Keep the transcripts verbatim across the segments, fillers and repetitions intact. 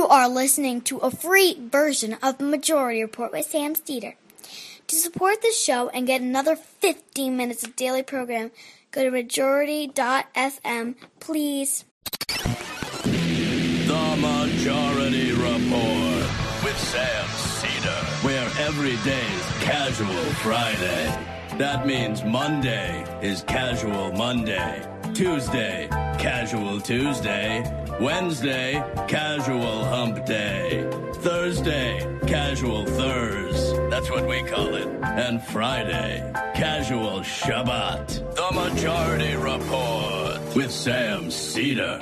are listening to a free version of Majority Report with Sam Seder. To support the show and get another fifteen minutes of daily program, go to majority dot f m, please. The Majority Report with Sam Seder, where every day is Casual Friday. That means Monday is Casual Monday, Tuesday, Casual Tuesday, Wednesday, Casual Hump Day, Thursday, Casual Thurs, that's what we call it, and Friday, Casual Shabbat. The Majority Report with Sam Seder.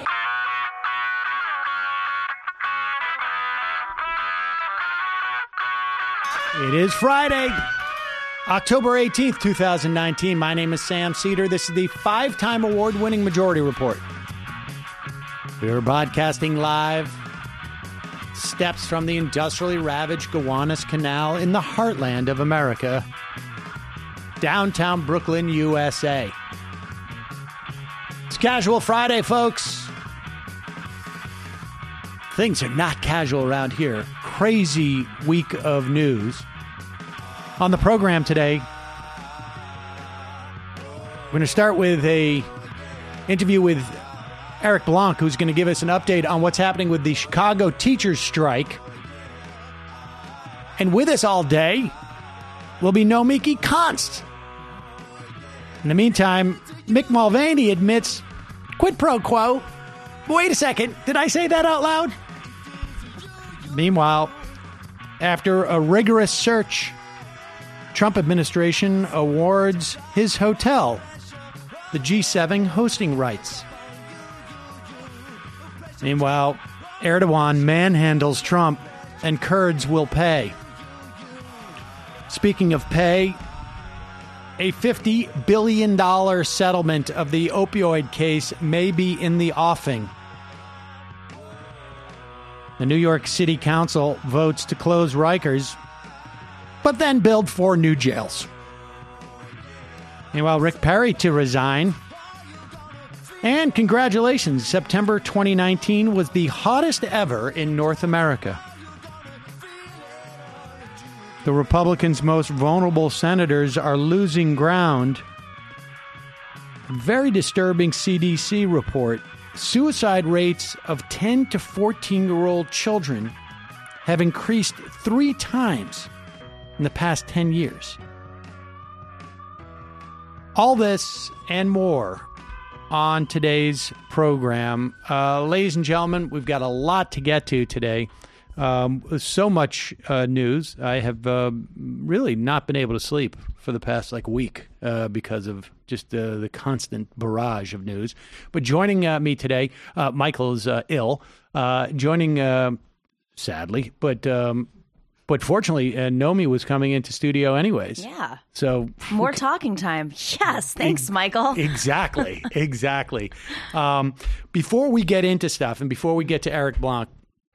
It is Friday, October eighteenth, twenty nineteen. My name is Sam Seder. This is the five-time award-winning Majority Report. We are broadcasting live steps from the industrially ravaged Gowanus Canal in the heartland of America, downtown Brooklyn, U S A. It's Casual Friday, folks. Things are not casual around here. Crazy week of news. On the program today, we're going to start with a interview with Eric Blanc, who's going to give us an update on what's happening with the Chicago teachers' strike. And with us all day will be Nomiki Konst. In the meantime, Mick Mulvaney admits quid pro quo. Wait a second, did I say that out loud? Meanwhile, after a rigorous search, Trump administration awards his hotel the G seven hosting rights. Meanwhile, Erdogan manhandles Trump and Kurds will pay. Speaking of pay, a fifty billion dollars settlement of the opioid case may be in the offing. The New York City Council votes to close Rikers, but then build four new jails. Meanwhile, Rick Perry to resign. And congratulations, September twenty nineteen was the hottest ever in North America. The Republicans' most vulnerable senators are losing ground. Very disturbing C D C report. Suicide rates of ten to fourteen-year-old children have increased three times in the past ten years. All this and more on today's program. Uh, ladies and gentlemen, we've got a lot to get to today. Um, so much uh, news. I have uh, really not been able to sleep for the past like week uh, because of just uh, the constant barrage of news. But joining uh, me today, uh, Michael is uh, ill. Uh, joining, uh, sadly, but um, but fortunately, uh, Nomi was coming into studio anyways. Yeah. So more talking time. Yes. Thanks, Michael. Exactly. Exactly. Um, before we get into stuff and before we get to Eric Blanc,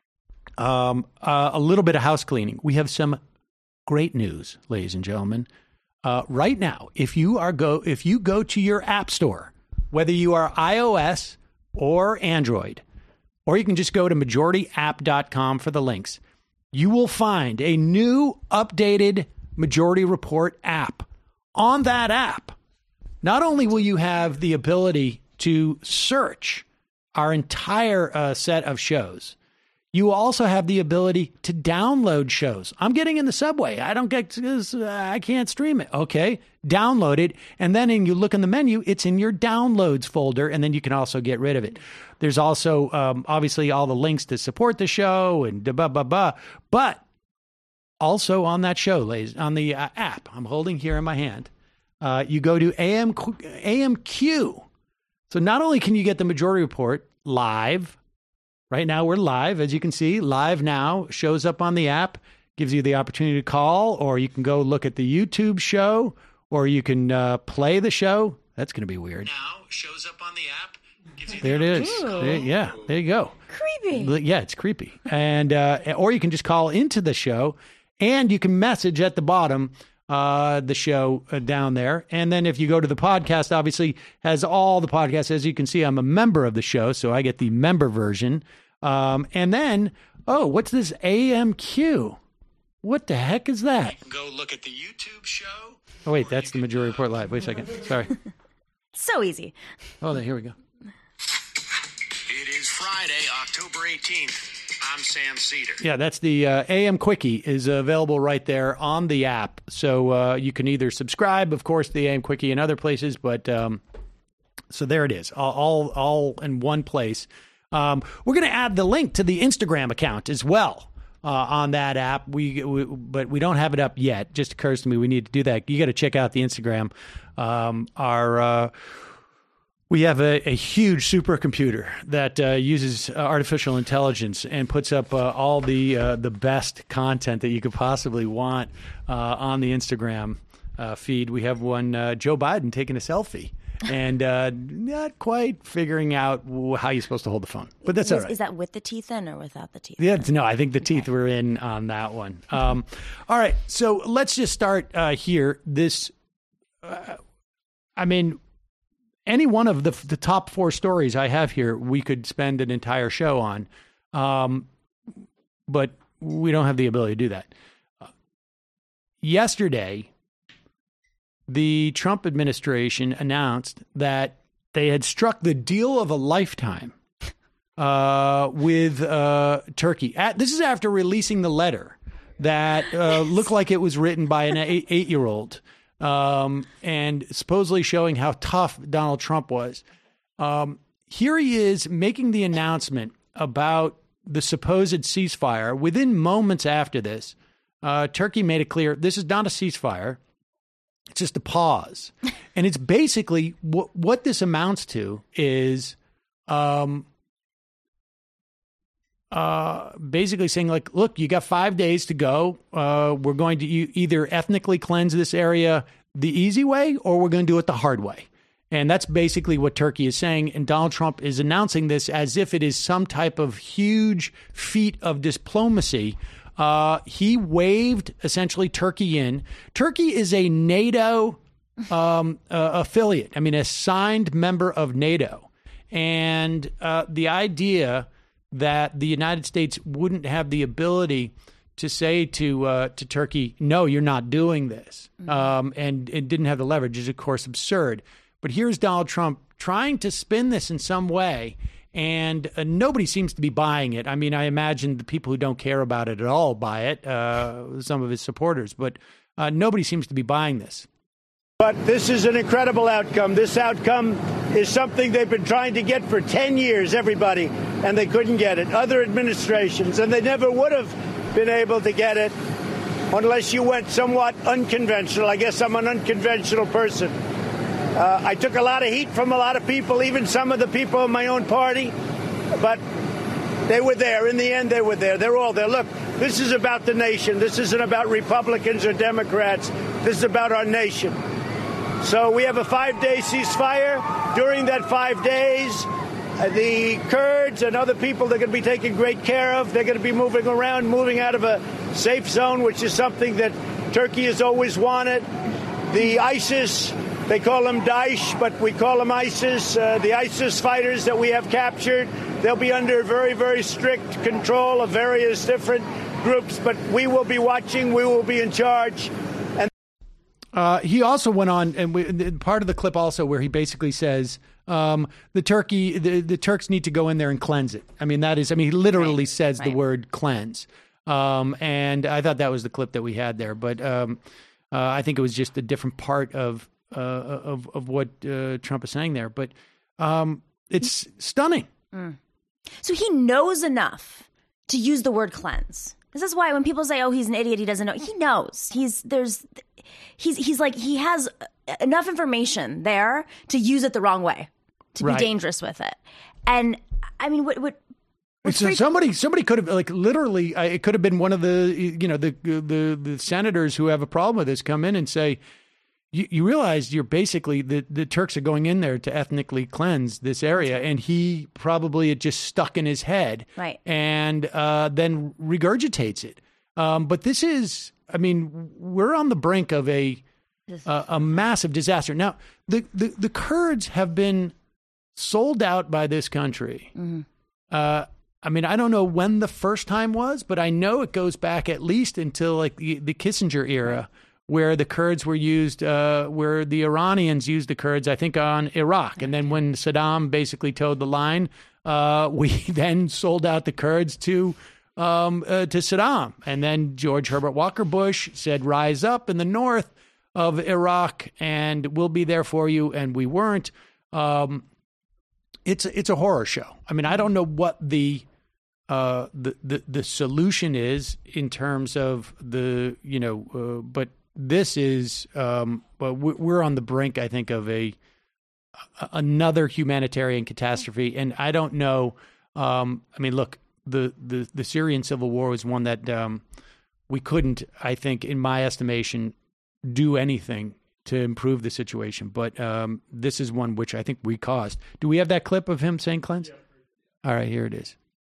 Um, uh, a little bit of house cleaning. We have some great news, ladies and gentlemen. Uh, right now, if you are go if you go to your app store, whether you are iOS or Android, or you can just go to majority app dot com for the links, you will find a new updated Majority Report app. On that app, not only will you have the ability to search our entire uh, set of shows, you also have the ability to download shows. I'm getting in the subway. I don't get this. Uh, I can't stream it. Okay, download it. And then when you look in the menu, it's in your downloads folder. And then you can also get rid of it. There's also um, obviously all the links to support the show and da ba ba ba. But also on that show, ladies, on the uh, app I'm holding here in my hand, uh, you go to A M Q, A M Q. So not only can you get the Majority Report live. Right now, we're live, as you can see. Live now shows up on the app, gives you the opportunity to call, or you can go look at the YouTube show, or you can uh, play the show. That's going to be weird. Now shows up on the app. Gives you there the it is. There, yeah, there you go. Creepy. Yeah, it's creepy. And uh, or you can just call into the show, and you can message at the bottom uh, the show uh, down there. And then if you go to the podcast, obviously has all the podcasts. As you can see, I'm a member of the show, so I get the member version. Um, and then Oh, what's this A M Q? What the heck is that? Go look at the YouTube show. Oh, wait, that's the Majority Report Live. Wait a second. Sorry. So easy. Oh, here we go. It is Friday, October eighteenth. I'm Sam Cedar. Yeah, that's the uh, A M Quickie is available right there on the app. So uh, you can either subscribe, of course, to the A M Quickie in other places, but um, so there it is, all all, all in one place. Um, we're going to add the link to the Instagram account as well uh, on that app. We, we but we don't have it up yet. Just occurs to me we need to do that. You got to check out the Instagram. Um, our uh, We have a, a huge supercomputer that uh, uses uh, artificial intelligence and puts up uh, all the uh, the best content that you could possibly want uh, on the Instagram uh, feed. We have one, uh, Joe Biden taking a selfie and uh, not quite figuring out how you're supposed to hold the phone. But that's is, all right. Is that with the teeth in or without the teeth? Yeah, no, I think the teeth were in on that one. Um, all right, so let's just start uh, here. This, uh, I mean... Any one of the the top four stories I have here, we could spend an entire show on, um, but we don't have the ability to do that. Uh, yesterday, the Trump administration announced that they had struck the deal of a lifetime uh, with uh, Turkey. At, this is after releasing the letter that uh, looked like it was written by an eight, eight-year-old. Um, and supposedly showing how tough Donald Trump was. Um, here he is making the announcement about the supposed ceasefire. Within moments after this, uh, Turkey made it clear this is not a ceasefire. It's just a pause. And it's basically what, what this amounts to is um, uh, basically saying, like, look, you got five days to go. Uh, we're going to you either ethnically cleanse this area the easy way or we're going to do it the hard way. And that's basically what Turkey is saying. And Donald Trump is announcing this as if it is some type of huge feat of diplomacy. Uh, he waved essentially Turkey in. Turkey is a NATO um, uh, affiliate. I mean, a signed member of NATO. And uh, the idea that the United States wouldn't have the ability to say to uh, to Turkey, no, you're not doing this, um, and it didn't have the leverage is, of course, absurd. But here's Donald Trump trying to spin this in some way, and uh, nobody seems to be buying it. I mean, I imagine the people who don't care about it at all buy it, uh, some of his supporters, but uh, nobody seems to be buying this. But this is an incredible outcome. This outcome is something they've been trying to get for ten years, everybody, and they couldn't get it. Other administrations, and they never would have been able to get it unless you went somewhat unconventional. I guess I'm an unconventional person. Uh, I took a lot of heat from a lot of people, even some of the people in my own party, but they were there. In the end, they were there. They're all there. Look, this is about the nation. This isn't about Republicans or Democrats. This is about our nation. So we have a five-day ceasefire. During that five days, uh, the Kurds and other people they're going to be taken great care of. They're going to be moving around, moving out of a safe zone, which is something that Turkey has always wanted. The ISIS, they call them Daesh, but we call them ISIS. Uh, the ISIS fighters that we have captured, they'll be under very, very strict control of various different groups. But we will be watching. We will be in charge. Uh, he also went on, and we, part of the clip also where he basically says um, the Turkey, the, the Turks need to go in there and cleanse it. I mean, that is, I mean, he literally right. says right. the word cleanse. Um, and I thought that was the clip that we had there, but um, uh, I think it was just a different part of uh, of of what uh, Trump is saying there. But um, it's stunning. Mm. So he knows enough to use the word cleanse. This is why when people say, "Oh, he's an idiot," he doesn't know. He knows. He's there's, he's he's like he has enough information there to use it the wrong way, to right. be dangerous with it. And I mean, what what? So free- somebody somebody could have like literally, uh, it could have been one of the you know the the the senators who have a problem with this come in and say, you, you realize you're basically the the Turks are going in there to ethnically cleanse this area, and he probably it just stuck in his head, right? And uh, then regurgitates it. Um, but this is, I mean, we're on the brink of a a, a massive disaster. Now, the, the the Kurds have been sold out by this country. Mm-hmm. Uh, I mean, I don't know when the first time was, but I know it goes back at least until like the, the Kissinger era, where the Kurds were used, uh, where the Iranians used the Kurds, I think, on Iraq. And then when Saddam basically towed the line, uh, we then sold out the Kurds to um, uh, to Saddam. And then George Herbert Walker Bush said, rise up in the north of Iraq and we'll be there for you. And we weren't. Um, it's, it's a horror show. I mean, I don't know what the... Uh, the, the the solution is in terms of the, you know, uh, but this is, um, well, we're on the brink, I think, of a another humanitarian catastrophe. And I don't know, um, I mean, look, the, the, the Syrian civil war was one that um, we couldn't, I think, in my estimation, do anything to improve the situation. But um, this is one which I think we caused. Do we have that clip of him saying cleanse? Yeah. All right, here it is.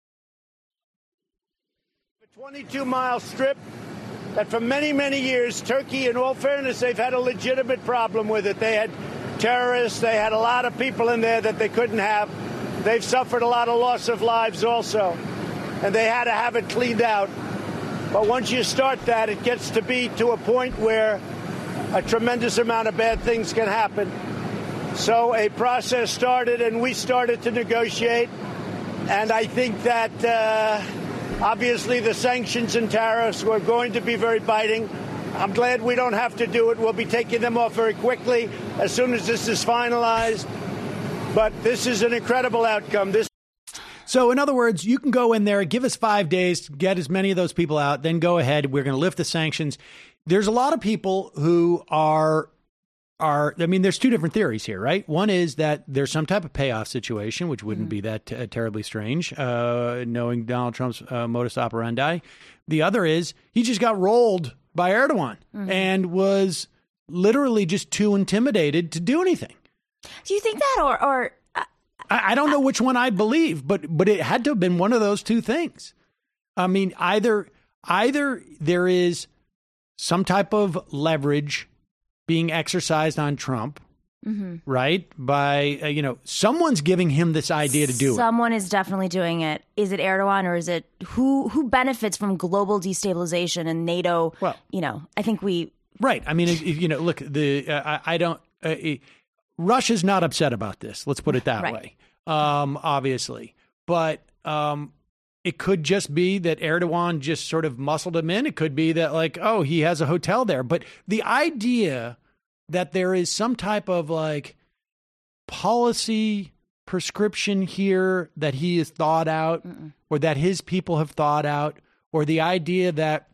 twenty-two mile strip that for many, many years, Turkey, in all fairness, they've had a legitimate problem with it. They had terrorists. They had a lot of people in there that they couldn't have. They've suffered a lot of loss of lives also, and they had to have it cleaned out. But once you start that, it gets to be to a point where a tremendous amount of bad things can happen. So a process started, and we started to negotiate. And I think that... Uh, Obviously, the sanctions and tariffs were going to be very biting. I'm glad we don't have to do it. We'll be taking them off very quickly as soon as this is finalized. But this is an incredible outcome. This. So, in other words, you can go in there, give us five days to get as many of those people out, then go ahead. We're going to lift the sanctions. There's a lot of people who are are, I mean, there's two different theories here, right? One is that there's some type of payoff situation, which wouldn't mm-hmm. be that uh, terribly strange, uh, knowing Donald Trump's uh, modus operandi. The other is he just got rolled by Erdogan mm-hmm. and was literally just too intimidated to do anything. Do you think that, or, or uh, I, I don't know which one I'd believe, but but it had to have been one of those two things. I mean, either either there is some type of leverage being exercised on Trump, mm-hmm. right? By, uh, you know, someone's giving him this idea to do Someone it. Someone is definitely doing it. Is it Erdogan, or is it who who benefits from global destabilization and NATO? Well, you know, I think we... Right. I mean, if, you know, look, the uh, I, I don't... Uh, Russia's not upset about this. Let's put it that right. way, um, obviously. But um, it could just be that Erdogan just sort of muscled him in. It could be that, like, oh, he has a hotel there. But the idea that there is some type of, like, policy prescription here that he has thought out Mm-mm. or that his people have thought out, or the idea that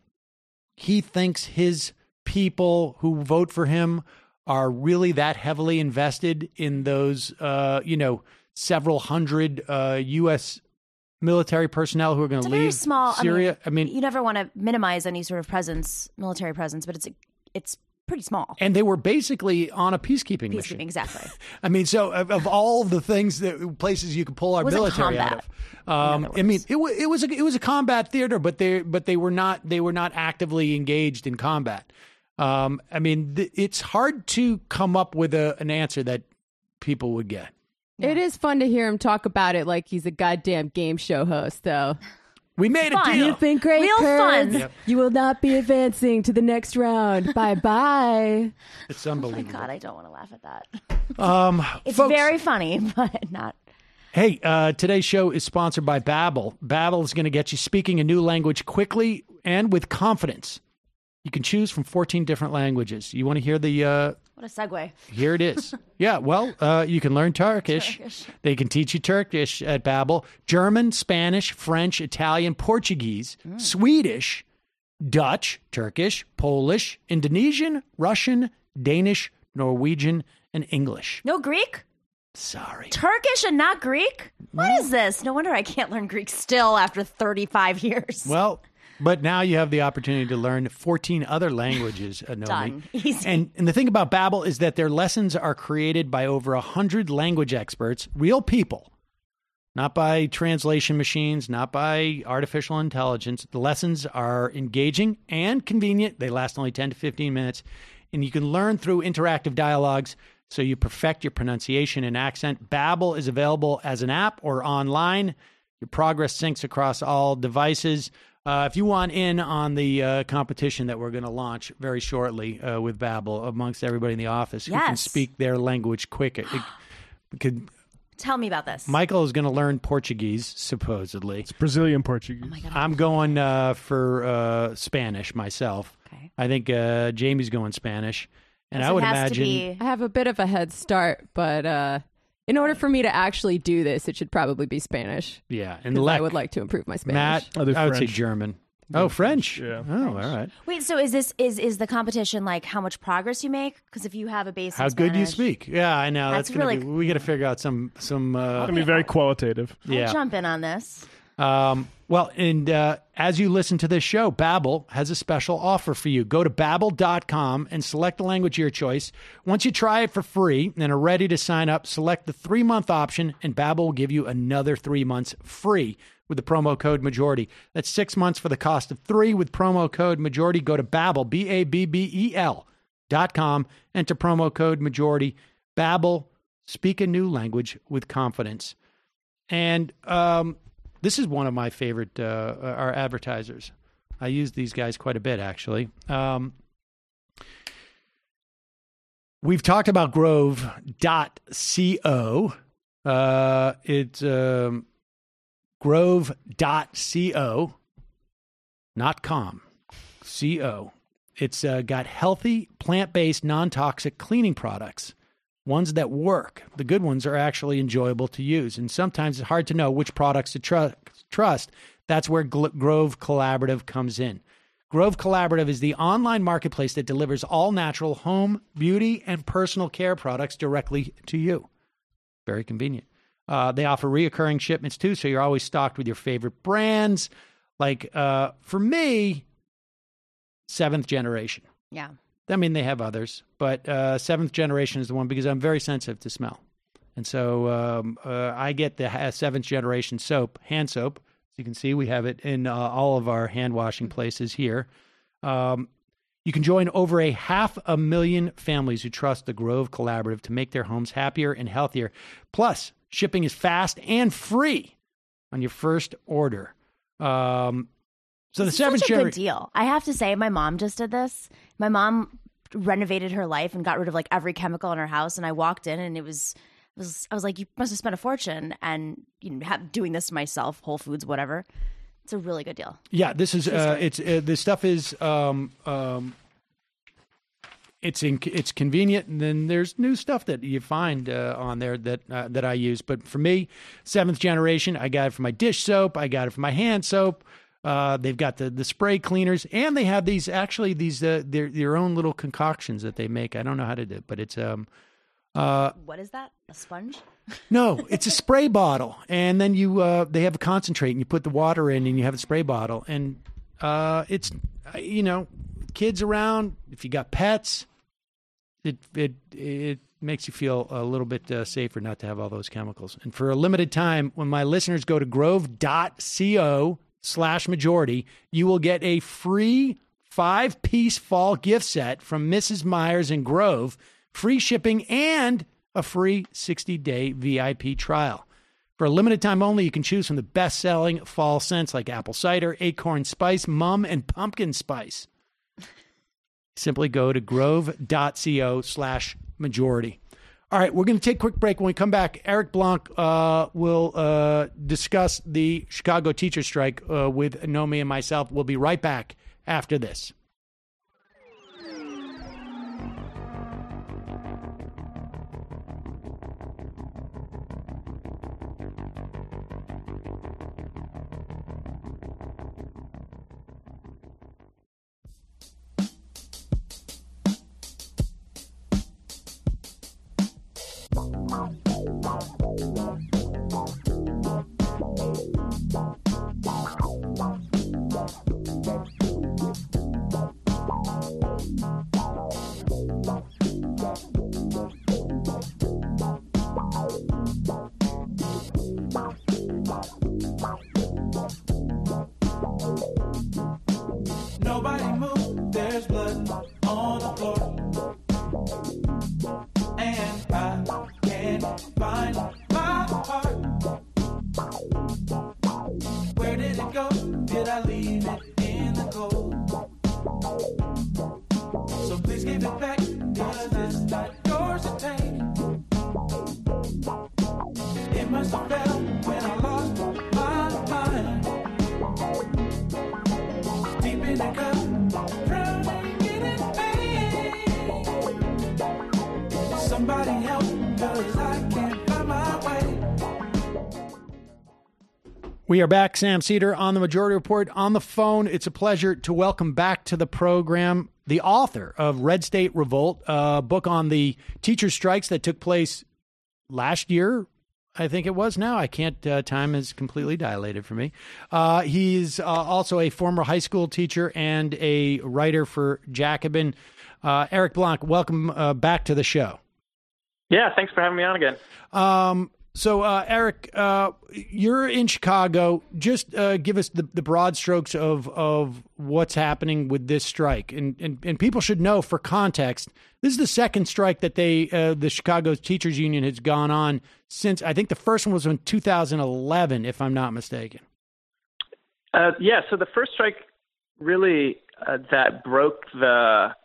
he thinks his people who vote for him are really that heavily invested in those, uh, you know, several hundred uh, U S military personnel who are going to leave small, Syria. I mean, I mean, you never want to minimize any sort of presence, military presence, but it's it's pretty small. And they were basically on a peacekeeping, peacekeeping mission. Exactly. I mean, so of, of all the things that places you could pull our military out of, um, I mean, it, w- it was a, it was a combat theater, but they but they were not they were not actively engaged in combat. Um, I mean, th- it's hard to come up with a, an answer that people would get. Yeah. It is fun to hear him talk about it like he's a goddamn game show host, though. We made fun. a deal. You've been great, Real Kurds. fun. Yep. You will not be advancing to the next round. Bye-bye. It's unbelievable. Oh my God, I don't want to laugh at that. Um, it's folks, very funny, but not. Hey, uh, today's show is sponsored by Babbel. Babbel is going to get you speaking a new language quickly and with confidence. You can choose from fourteen different languages. You want to hear the... Uh, what a segue. Here it is. Yeah, well, uh, you can learn Turkish. Turkish. They can teach you Turkish at Babbel. German, Spanish, French, Italian, Portuguese, mm. Swedish, Dutch, Turkish, Polish, Indonesian, Russian, Danish, Norwegian, and English. No Greek? Sorry. Turkish and not Greek? What no. is this? No wonder I can't learn Greek still after thirty-five years. Well... But now you have the opportunity to learn fourteen other languages, uh, Nomi. Done. Easy. And, and the thing about Babbel is that their lessons are created by over one hundred language experts, real people, not by translation machines, not by artificial intelligence. The lessons are engaging and convenient. They last only ten to fifteen minutes, and you can learn through interactive dialogues so you perfect your pronunciation and accent. Babbel is available as an app or online. Your progress syncs across all devices. Uh, if you want in on the uh, competition that we're going to launch very shortly uh, with Babbel amongst everybody in the office who can Yes. speak their language quicker, it, it could, Tell me about this. Michael is going to learn Portuguese, supposedly. It's Brazilian Portuguese. Oh my God. I'm going uh, for uh, Spanish myself. Okay. I think uh, Jamie's going Spanish. And So I would it has imagine... to be, I have a bit of a head start, but uh, in order for me to actually do this, it should probably be Spanish. Yeah. And 'Cause I Lek- would like to improve my Spanish. Matt, Oh, they're I would say French. German. Oh, French. Yeah. Oh, all right. wait. So is this is is the competition like how much progress you make? Because if you have a base, How in good you Spanish, speak. Yeah, I know. That's, That's gonna really- be, we got to figure out some some. Uh, It's gonna be very qualitative. I'll yeah. jump in on this. Um, well, and uh, as you listen to this show, Babbel has a special offer for you. Go to babbel dot com and select the language of your choice. Once you try it for free and are ready to sign up, select the three-month option, and Babbel will give you another three months free with the promo code Majority. That's six months for the cost of three with promo code Majority. Go to Babbel, B A B B E L dot com, enter promo code Majority. Babbel, speak a new language with confidence. And um, this is one of my favorite, uh, our advertisers. I use these guys quite a bit, actually. Um, we've talked about grove dot co. Uh, it's um, grove dot co, not com, C-O. It's uh, got healthy, plant-based, non-toxic cleaning products. Ones that work. The good ones are actually enjoyable to use. And sometimes it's hard to know which products to tr- trust. That's where Gl- Grove Collaborative comes in. Grove Collaborative is the online marketplace that delivers all natural home, beauty, and personal care products directly to you. Very convenient. Uh, they offer reoccurring shipments too, so you're always stocked with your favorite brands. Like, uh, for me, Seventh Generation. Yeah. I mean, they have others, but uh, Seventh Generation is the one because I'm very sensitive to smell. And so um, uh, I get the ha- Seventh Generation soap, hand soap. As you can see, we have it in uh, all of our hand washing places here. Um, you can join over a half a million families who trust the Grove Collaborative to make their homes happier and healthier. Plus, shipping is fast and free on your first order. Um, so the This is Seventh such a Generation. good deal. I have to say, my mom just did this. My mom renovated her life and got rid of like every chemical in her house. And I walked in, and it was, it was I was like, you must have spent a fortune, and you know, have, doing this myself, Whole Foods, whatever. It's a really good deal. Yeah, this is True uh, story. it's uh, this stuff is um, um, it's in, it's convenient, and then there's new stuff that you find uh, on there that uh, that I use. But for me, Seventh Generation, I got it for my dish soap, I got it for my hand soap. Uh, they've got the, the spray cleaners, and they have these actually these uh, their their own little concoctions that they make. I don't know how to do it, but it's um uh What is that? A sponge? no, it's a spray bottle, and then you uh, they have a concentrate, and you put the water in, and you have a spray bottle, and uh, it's uh, you know, kids around. If you got pets, it it it makes you feel a little bit uh, safer not to have all those chemicals. And for a limited time, when my listeners go to grove dot co slash majority, you will get a free five piece fall gift set from Missus Myers and Grove, free shipping, and a free sixty day V I P trial. For a limited time only, you can choose from the best-selling fall scents like apple cider, acorn spice, mum, and pumpkin spice. Simply go to grove dot co slash majority. All right, we're going to take a quick break. When we come back, Eric Blanc uh, will uh, discuss the Chicago teacher strike uh, with Nomi and myself. We'll be right back after this. physical. So please give it back, cause it's not yours to take. It must have felt when I lost my mind. Deep in the cup, drowning in pain. Somebody help, cause I can't find my way. We are back. Sam Seder on the Majority Report on the phone. It's a pleasure to welcome back to the program the author of Red State Revolt, a book on the teacher strikes that took place last year. I think it was now. I can't, uh, time is completely dilated for me. Uh, he's uh, also a former high school teacher and a writer for Jacobin. Uh, Eric Blanc, welcome uh, back to the show. Yeah, thanks for having me on again. Um, so, uh, Eric, uh, you're in Chicago. Just uh, give us the, the broad strokes of, of what's happening with this strike. And, and and people should know, for context, this is the second strike that they uh, the Chicago Teachers Union has gone on since. I think the first one was in two thousand eleven, if I'm not mistaken. Uh, yeah, so the first strike really uh, that broke the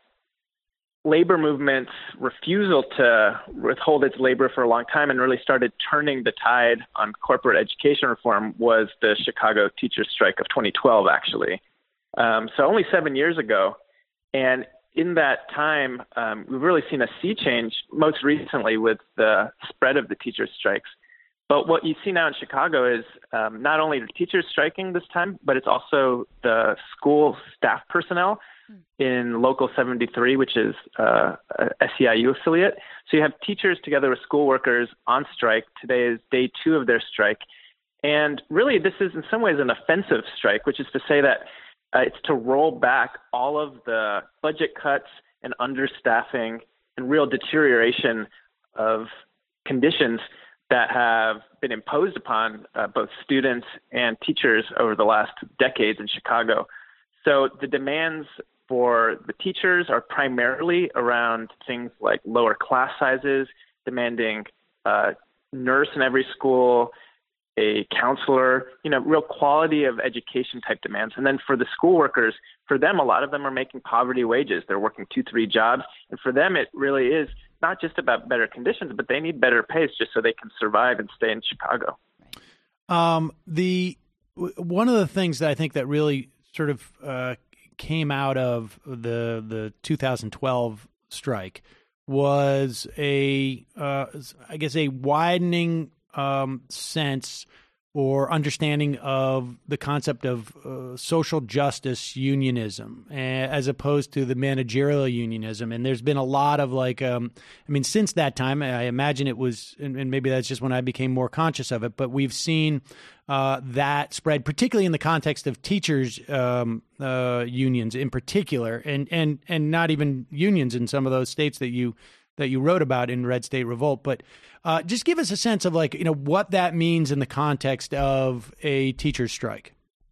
labor movement's refusal to withhold its labor for a long time and really started turning the tide on corporate education reform was the Chicago teachers strike of twenty twelve, actually. Um, so only seven years ago. And in that time, um, we've really seen a sea change, most recently with the spread of the teachers strikes. But what you see now in Chicago is um, not only the teachers striking this time, but it's also the school staff personnel in Local seventy-three, which is uh, a S E I U affiliate. So you have teachers together with school workers on strike. Today is day two of their strike. And really, this is in some ways an offensive strike, which is to say that uh, it's to roll back all of the budget cuts and understaffing and real deterioration of conditions that have been imposed upon uh, both students and teachers over the last decades in Chicago. So the demands for the teachers are primarily around things like lower class sizes, demanding a nurse in every school, a counselor, you know, real quality of education type demands. And then for the school workers, for them, a lot of them are making poverty wages. They're working two, three jobs. And for them, it really is not just about better conditions, but they need better pays just so they can survive and stay in Chicago. Um, the one of the things that I think that really sort of uh, came out of the the two thousand twelve strike was a, uh, I guess, a widening um, sense or understanding of the concept of uh, social justice unionism as opposed to the managerial unionism. And there's been a lot of like, um, I mean, since that time, I imagine it was, and, and maybe that's just when I became more conscious of it, but we've seen uh, that spread, particularly in the context of teachers um, uh, unions in particular, and, and, and not even unions in some of those states that you that you wrote about in Red State Revolt. But uh, just give us a sense of like, you know, what that means in the context of a teacher's strike.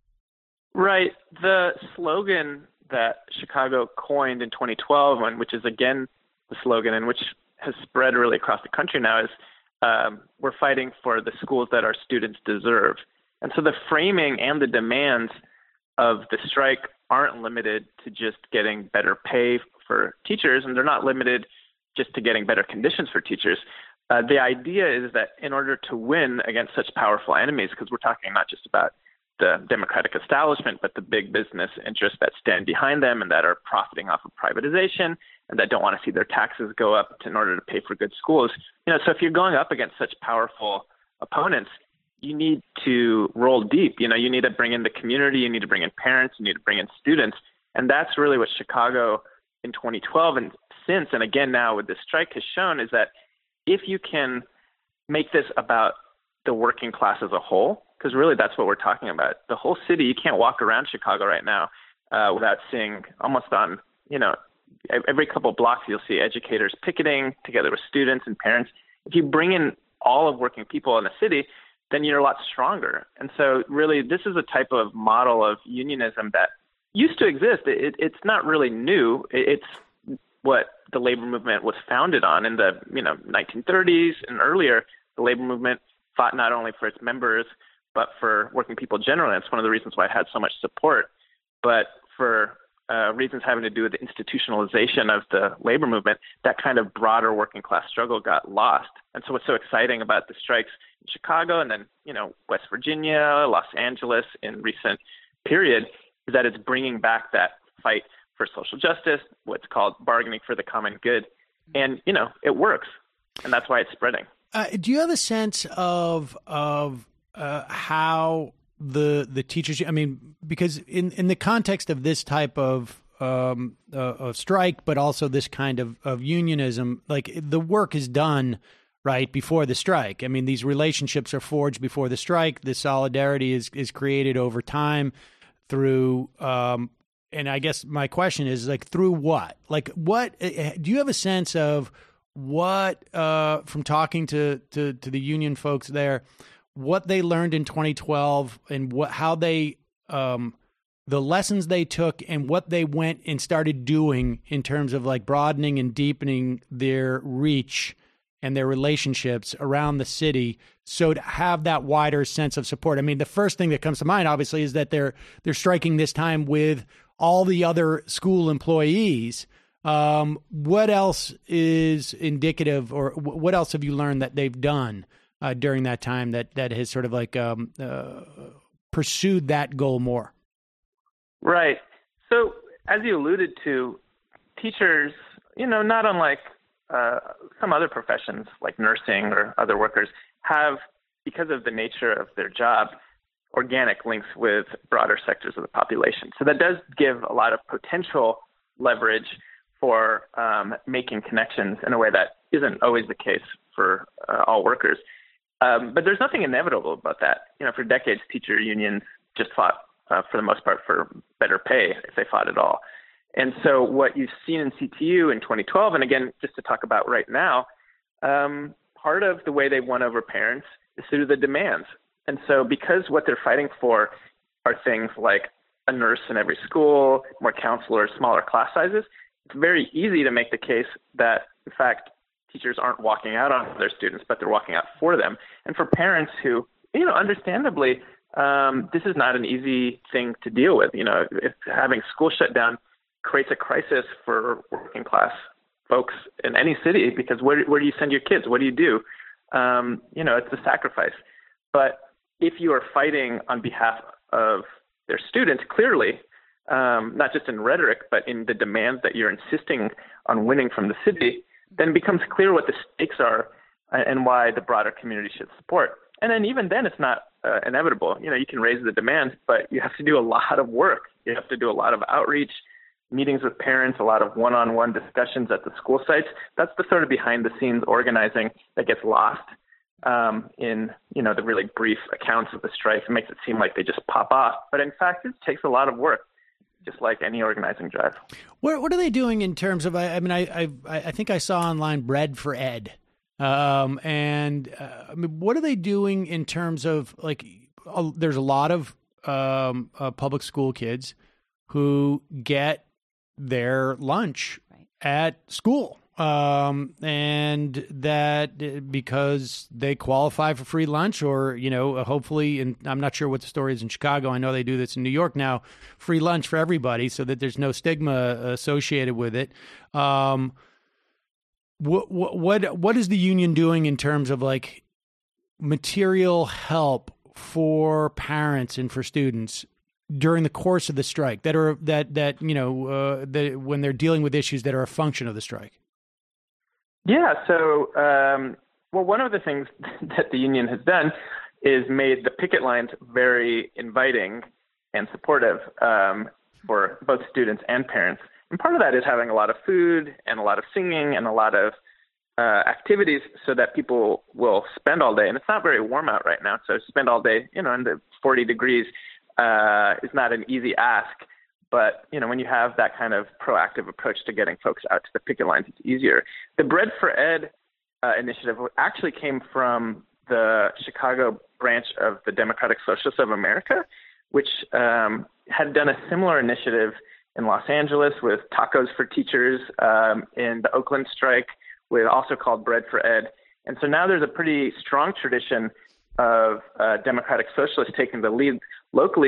Right. The slogan that Chicago coined in twenty twelve, and which is again the slogan and which has spread really across the country now, is um, we're fighting for the schools that our students deserve. And so the framing and the demands of the strike aren't limited to just getting better pay for teachers, and they're not limited just to getting better conditions for teachers. Uh, the idea is that in order to win against such powerful enemies, because we're talking not just about the Democratic establishment, but the big business interests that stand behind them and that are profiting off of privatization and that don't want to see their taxes go up to, in order to pay for good schools. You know, so if you're going up against such powerful opponents, you need to roll deep. You know, you need to bring in the community, you need to bring in parents, you need to bring in students. And that's really what Chicago in twenty twelve and since, and again now with this strike, has shown, is that if you can make this about the working class as a whole, because really that's what we're talking about, the whole city, you can't walk around Chicago right now uh, without seeing almost on, you know, every couple of blocks you'll see educators picketing together with students and parents. If you bring in all of working people in the city, then you're a lot stronger. And so really this is a type of model of unionism that used to exist. It, it's not really new. It's what the labor movement was founded on in the, you know, nineteen thirties and earlier. The labor movement fought not only for its members, but for working people generally. That's one of the reasons why it had so much support. But for reasons having to do with the institutionalization of the labor movement, that kind of broader working class struggle got lost. And so what's so exciting about the strikes in Chicago and then, you know, West Virginia, Los Angeles in recent period is that it's bringing back that fight for social justice, what's called bargaining for the common good. And, you know, it works. And that's why it's spreading. Uh, do you have a sense of of uh, how the the teachers? I mean, because in, in the context of this type of um, uh, of strike, but also this kind of, of unionism, like the work is done right before the strike. I mean, these relationships are forged before the strike. The solidarity is is created over time through. Um, and I guess my question is like through what? Like what? Do you have a sense of what uh, from talking to, to, to the union folks there, what they learned in twenty twelve and what how they um, the lessons they took and what they went and started doing in terms of like broadening and deepening their reach and their relationships around the city, so to have that wider sense of support. I mean, the first thing that comes to mind, obviously, is that they're they're striking this time with all the other school employees. Um, what else is indicative, or w- what else have you learned that they've done uh, during that time that, that has sort of like um, uh, pursued that goal more? Right. So as you alluded to, teachers, you know, not unlike uh, some other professions like nursing or other workers, have, because of the nature of their job, organic links with broader sectors of the population. So that does give a lot of potential leverage for um, making connections in a way that isn't always the case for uh, all workers. Um, but there's nothing inevitable about that. You know, for decades, teacher unions just fought, uh, for the most part, for better pay, if they fought at all. And so what you've seen in C T U in twenty twelve, and again, just to talk about right now, um, part of the way they won over parents is through the demands. And so because what they're fighting for are things like a nurse in every school, more counselors, smaller class sizes, it's very easy to make the case that, in fact, teachers aren't walking out on their students, but they're walking out for them. And for parents who, you know, understandably, um, this is not an easy thing to deal with. You know, if having school shut down creates a crisis for working class folks in any city, because where, where do you send your kids? What do you do? Um, you know, it's a sacrifice. But if you are fighting on behalf of their students, clearly, um, not just in rhetoric, but in the demands that you're insisting on winning from the city, then it becomes clear what the stakes are and why the broader community should support. And then even then, it's not uh, inevitable. You know, you can raise the demands, but you have to do a lot of work. You have to do a lot of outreach, meetings with parents, a lot of one-on-one discussions at the school sites. That's the sort of behind-the-scenes organizing that gets lost um, in, you know, the really brief accounts of the strike. It makes it seem like they just pop off. But in fact, it takes a lot of work, just like any organizing drive. What What are they doing in terms of? I, I mean, I, I I think I saw online Bread for Ed, um, and uh, I mean, what are they doing in terms of like? Uh, there's a lot of um, uh, public school kids who get their lunch right at school, um, and that because they qualify for free lunch, or you know, hopefully, and I'm not sure what the story is in Chicago. I know they do this in New York now, free lunch for everybody, so that there's no stigma associated with it. Um, what what what is the union doing in terms of like material help for parents and for students during the course of the strike that are that that you know uh, that when they're dealing with issues that are a function of the strike? Yeah. So, um, well, one of the things that the union has done is made the picket lines very inviting and supportive um, for both students and parents. And part of that is having a lot of food and a lot of singing and a lot of uh, activities so that people will spend all day. And it's not very warm out right now, so spend all day, you know, in the forty degrees uh, is not an easy ask. But, you know, when you have that kind of proactive approach to getting folks out to the picket lines, it's easier. The Bread for Ed uh, initiative actually came from the Chicago branch of the Democratic Socialists of America, which um, had done a similar initiative in Los Angeles with tacos for teachers, um, in the Oakland strike, with also called Bread for Ed. And so now there's a pretty strong tradition of uh, Democratic Socialists taking the lead locally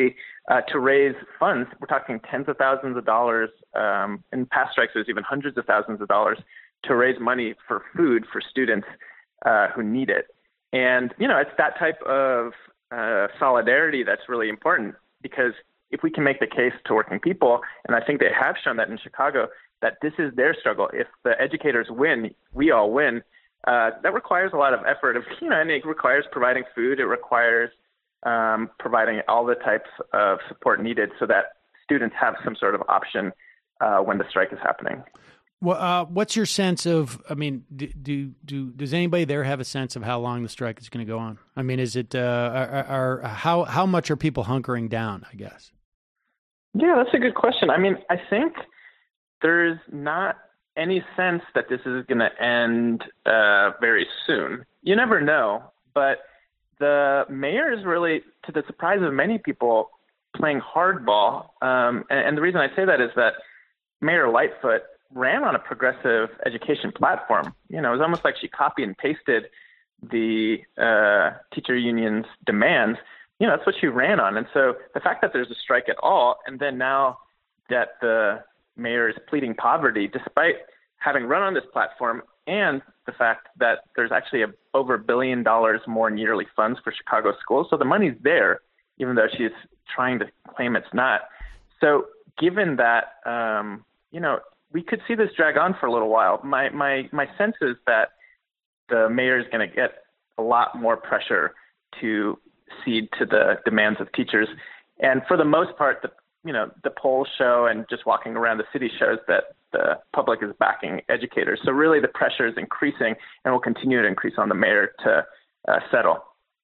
uh, to raise funds. We're talking tens of thousands of dollars. Um, in past strikes, there's even hundreds of thousands of dollars to raise money for food for students uh, who need it. And, you know, it's that type of uh, solidarity that's really important, because if we can make the case to working people, and I think they have shown that in Chicago, that this is their struggle. If the educators win, we all win. Uh, that requires a lot of effort. Of, you know, and it requires providing food. It requires um, providing all the types of support needed so that students have some sort of option uh, when the strike is happening. Well, uh, what's your sense of? I mean, do, do do does anybody there have a sense of how long the strike is going to go on? I mean, is it uh, are, are how how much are people hunkering down, I guess? Yeah, that's a good question. I mean, I think there's not any sense that this is going to end uh, very soon. You never know, but the mayor is really, to the surprise of many people, playing hardball. Um, and, and the reason I say that is that Mayor Lightfoot ran on a progressive education platform. You know, it was almost like she copied and pasted the uh, teacher union's demands. You know, that's what she ran on. And so the fact that there's a strike at all, and then now that the mayor is pleading poverty, despite having run on this platform, and the fact that there's actually a, over a billion dollars more in yearly funds for Chicago schools. So the money's there, even though she's trying to claim it's not. So given that, um, you know, we could see this drag on for a little while. My, my, my sense is that the mayor is going to get a lot more pressure to cede to the demands of teachers. And for the most part, the you know the polls show, and just walking around the city shows, that the public is backing educators. So really the pressure is increasing and will continue to increase on the mayor to uh, settle.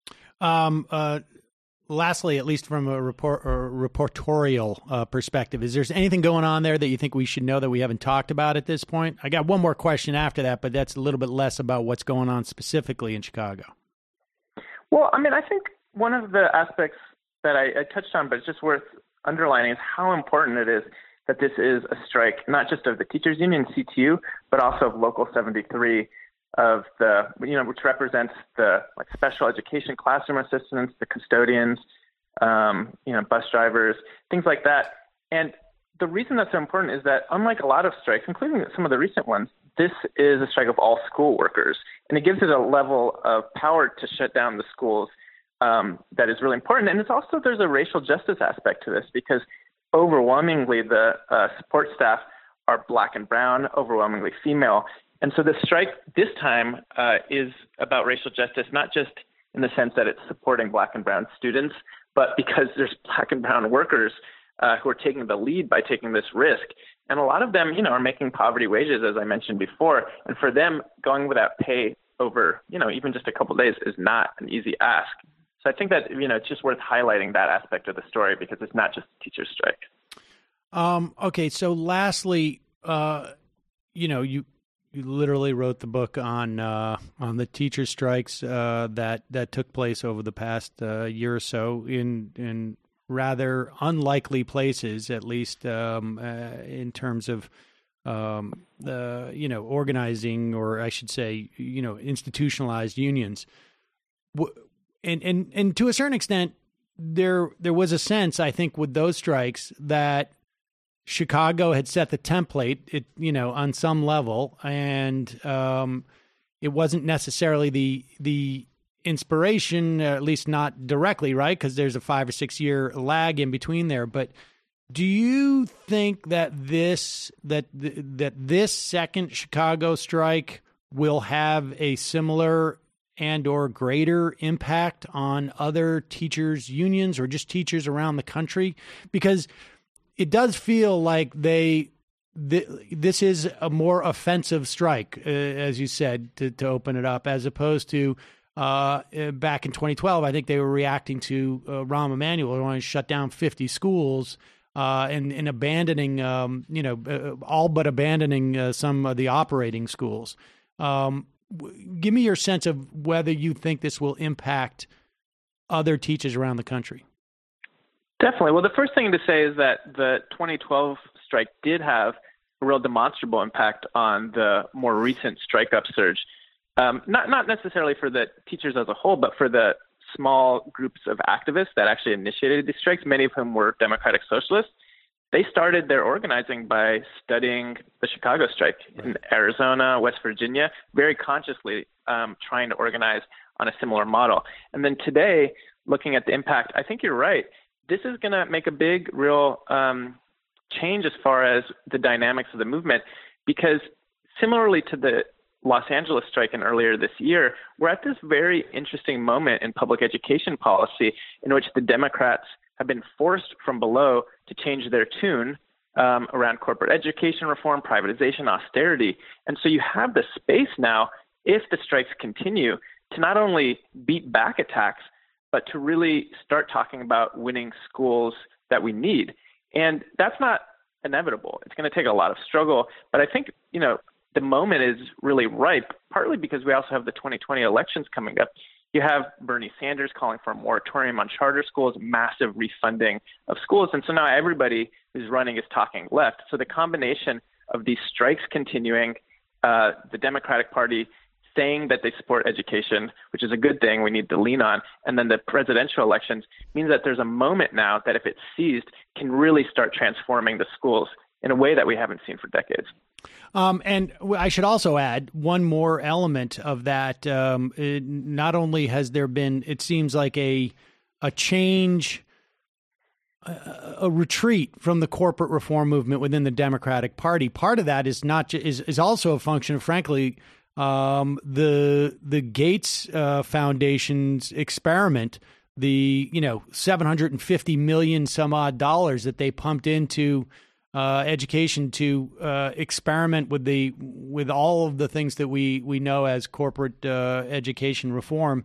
Um, uh, lastly, at least from a report or reportorial uh, perspective, is there anything going on there that you think we should know that we haven't talked about at this point? I got one more question after that, but that's a little bit less about what's going on specifically in Chicago. Well, I mean, I think one of the aspects that I, I touched on, but it's just worth underlining, is how important it is that this is a strike, not just of the teachers union, C T U, but also of Local seventy-three, of the, you know, which represents the like special education classroom assistants, the custodians, um, you know, bus drivers, things like that. And the reason that's so important is that, unlike a lot of strikes, including some of the recent ones, this is a strike of all school workers, and it gives it a level of power to shut down the schools um, that is really important. And it's also, there's a racial justice aspect to this, because overwhelmingly the uh, support staff are Black and brown, overwhelmingly female. And so the strike this time uh, is about racial justice, not just in the sense that it's supporting Black and brown students, but because there's Black and brown workers uh, who are taking the lead by taking this risk. And a lot of them, you know, are making poverty wages, as I mentioned before. And for them, going without pay over, you know, even just a couple of days is not an easy ask. So I think that, you know, it's just worth highlighting that aspect of the story, because it's not just a teacher's strike. Um, okay. So lastly, uh, you know, you, you literally wrote the book on, uh, on the teacher strikes, uh, that, that took place over the past, uh, year or so in, in rather unlikely places, at least, um, uh, in terms of, um, uh, you know, organizing, or I should say, you know, institutionalized unions. And, and, and to a certain extent, there, there was a sense, I think, with those strikes that Chicago had set the template, it, you know, on some level, and um, it wasn't necessarily the the inspiration, at least not directly, right? Because there's a five or six year lag in between there. But do you think that this that that this second Chicago strike will have a similar and or greater impact on other teachers' unions or just teachers around the country? Because it does feel like they th- this is a more offensive strike, uh, as you said, to, to open it up, as opposed to uh, back in twenty twelve. I think they were reacting to uh, Rahm Emanuel, who wanted to shut down fifty schools uh, and, and abandoning, um, you know, uh, all but abandoning uh, some of the operating schools. Um, w- give me your sense of whether you think this will impact other teachers around the country. Definitely. Well, the first thing to say is that the twenty twelve strike did have a real demonstrable impact on the more recent strike upsurge. Um, not not necessarily for the teachers as a whole, but for the small groups of activists that actually initiated these strikes, many of whom were Democratic Socialists. They started their organizing by studying the Chicago strike in Arizona, West Virginia, very consciously um, trying to organize on a similar model. And then today, looking at the impact, I think you're right. This is going to make a big, real um, change as far as the dynamics of the movement, because similarly to the Los Angeles strike in earlier this year, we're at this very interesting moment in public education policy in which the Democrats have been forced from below to change their tune um, around corporate education reform, privatization, austerity. And so you have the space now, if the strikes continue, to not only beat back attacks, but to really start talking about winning schools that we need. And that's not inevitable. It's going to take a lot of struggle. But I think, you know, the moment is really ripe, partly because we also have the twenty twenty elections coming up. You have Bernie Sanders calling for a moratorium on charter schools, massive refunding of schools. And so now everybody who's running is talking left. So the combination of these strikes continuing, uh, the Democratic Party saying that they support education, which is a good thing we need to lean on, and then the presidential elections means that there's a moment now that if it's seized can really start transforming the schools in a way that we haven't seen for decades. Um, and I should also add one more element of that. Um, it, not only has there been, it seems like a a change, a, a retreat from the corporate reform movement within the Democratic Party. Part of that is not is is also a function of, frankly, um, the the Gates uh, Foundation's experiment. The you know seven hundred fifty million some odd dollars that they pumped into Uh, education to uh, experiment with the with all of the things that we we know as corporate uh, education reform.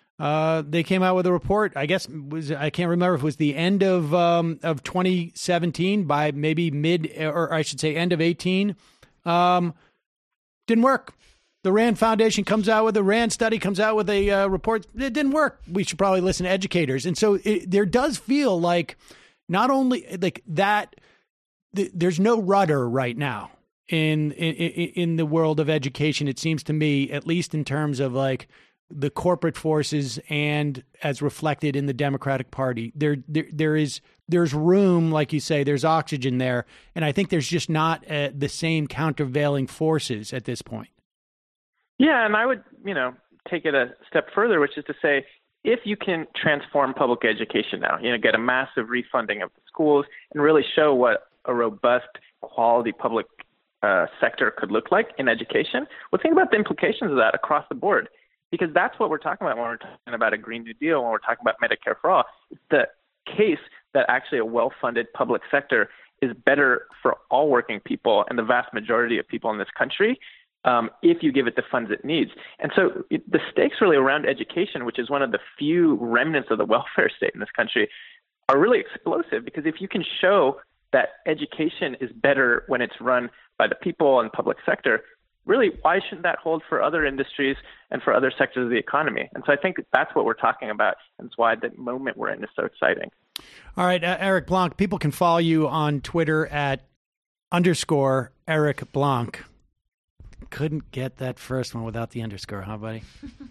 Uh, they came out with a report. I guess it was I can't remember if it was the end of um, of twenty seventeen, by maybe mid or I should say end of eighteen. Um, didn't work. The Rand Foundation comes out with a Rand study, comes out with a uh, report. It didn't work. We should probably listen to educators. And so it, there does feel like not only like that. There's no rudder right now in, in in the world of education. It seems to me, at least in terms of like the corporate forces and as reflected in the Democratic Party, there there there is there's room, like you say, there's oxygen there, and I think there's just not uh, the same countervailing forces at this point. Yeah, and I would you know take it a step further, which is to say, if you can transform public education now, you know, get a massive refunding of the schools and really show what a robust, quality public uh, sector could look like in education, well, think about the implications of that across the board, because that's what we're talking about when we're talking about a Green New Deal, when we're talking about Medicare for all. It's the case that actually a well-funded public sector is better for all working people and the vast majority of people in this country um, if you give it the funds it needs. And so it, the stakes really around education, which is one of the few remnants of the welfare state in this country, are really explosive, because if you can show that education is better when it's run by the people and public sector, really, why shouldn't that hold for other industries and for other sectors of the economy? And so I think that's what we're talking about, and it's why the moment we're in is so exciting. All right, uh, Eric Blanc, people can follow you on Twitter at underscore Eric Blanc. Couldn't get that first one without the underscore, huh, buddy?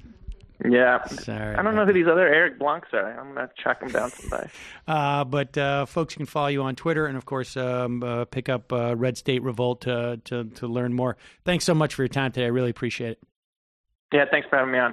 Yeah. Sorry. I don't know who these other Eric Blancs are. I'm going to track them down someday. Uh, but uh, folks can follow you on Twitter and, of course, um, uh, pick up uh, Red State Revolt to, to, to learn more. Thanks so much for your time today. I really appreciate it. Yeah, thanks for having me on.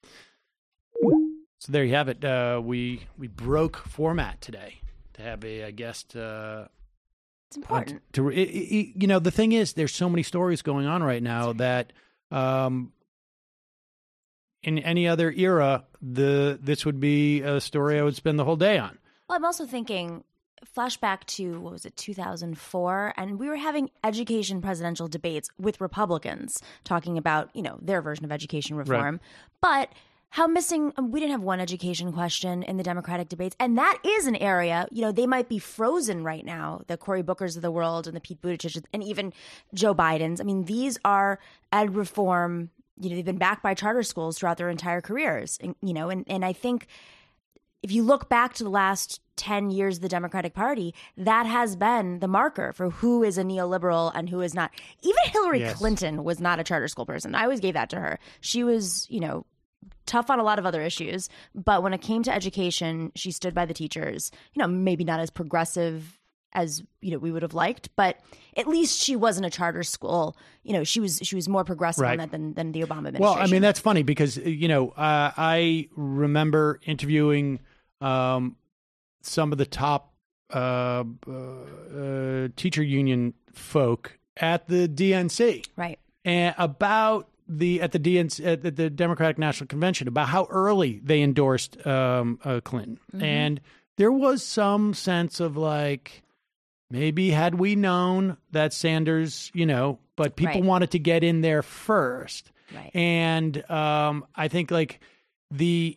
So there you have it. Uh, we we broke format today to have a, a guest. Uh, it's important. Uh, to, to it, it, you know, the thing is, there's so many stories going on right now that um, in any other era, the this would be a story I would spend the whole day on. Well, I'm also thinking, flashback to, what was it, two thousand four, and we were having education presidential debates with Republicans talking about, you know, their version of education reform. Right. But how missing, we didn't have one education question in the Democratic debates. And that is an area, you know, they might be frozen right now, the Cory Bookers of the world and the Pete Buttigieg and even Joe Biden's. I mean, these are ed reform, you know, they've been backed by charter schools throughout their entire careers, and, you know, and, and I think if you look back to the last ten years of the Democratic Party, that has been the marker for who is a neoliberal and who is not. Even Hillary yes. Clinton was not a charter school person. I always gave that to her. She was, you know, tough on a lot of other issues, but when it came to education, she stood by the teachers. You know, maybe not as progressive as, you know, we would have liked, but at least she wasn't a charter school. You know, she was she was more progressive Right. on that than, than the Obama administration. Well, I mean, that's funny because, you know, uh, I remember interviewing um, some of the top uh, uh, teacher union folk at the D N C. Right. And about the at the D N C at the Democratic National Convention about how early they endorsed um, uh, Clinton, Mm-hmm. and there was some sense of like maybe had we known that Sanders, you know, but people Right. wanted to get in there first, Right. and um, I think like the.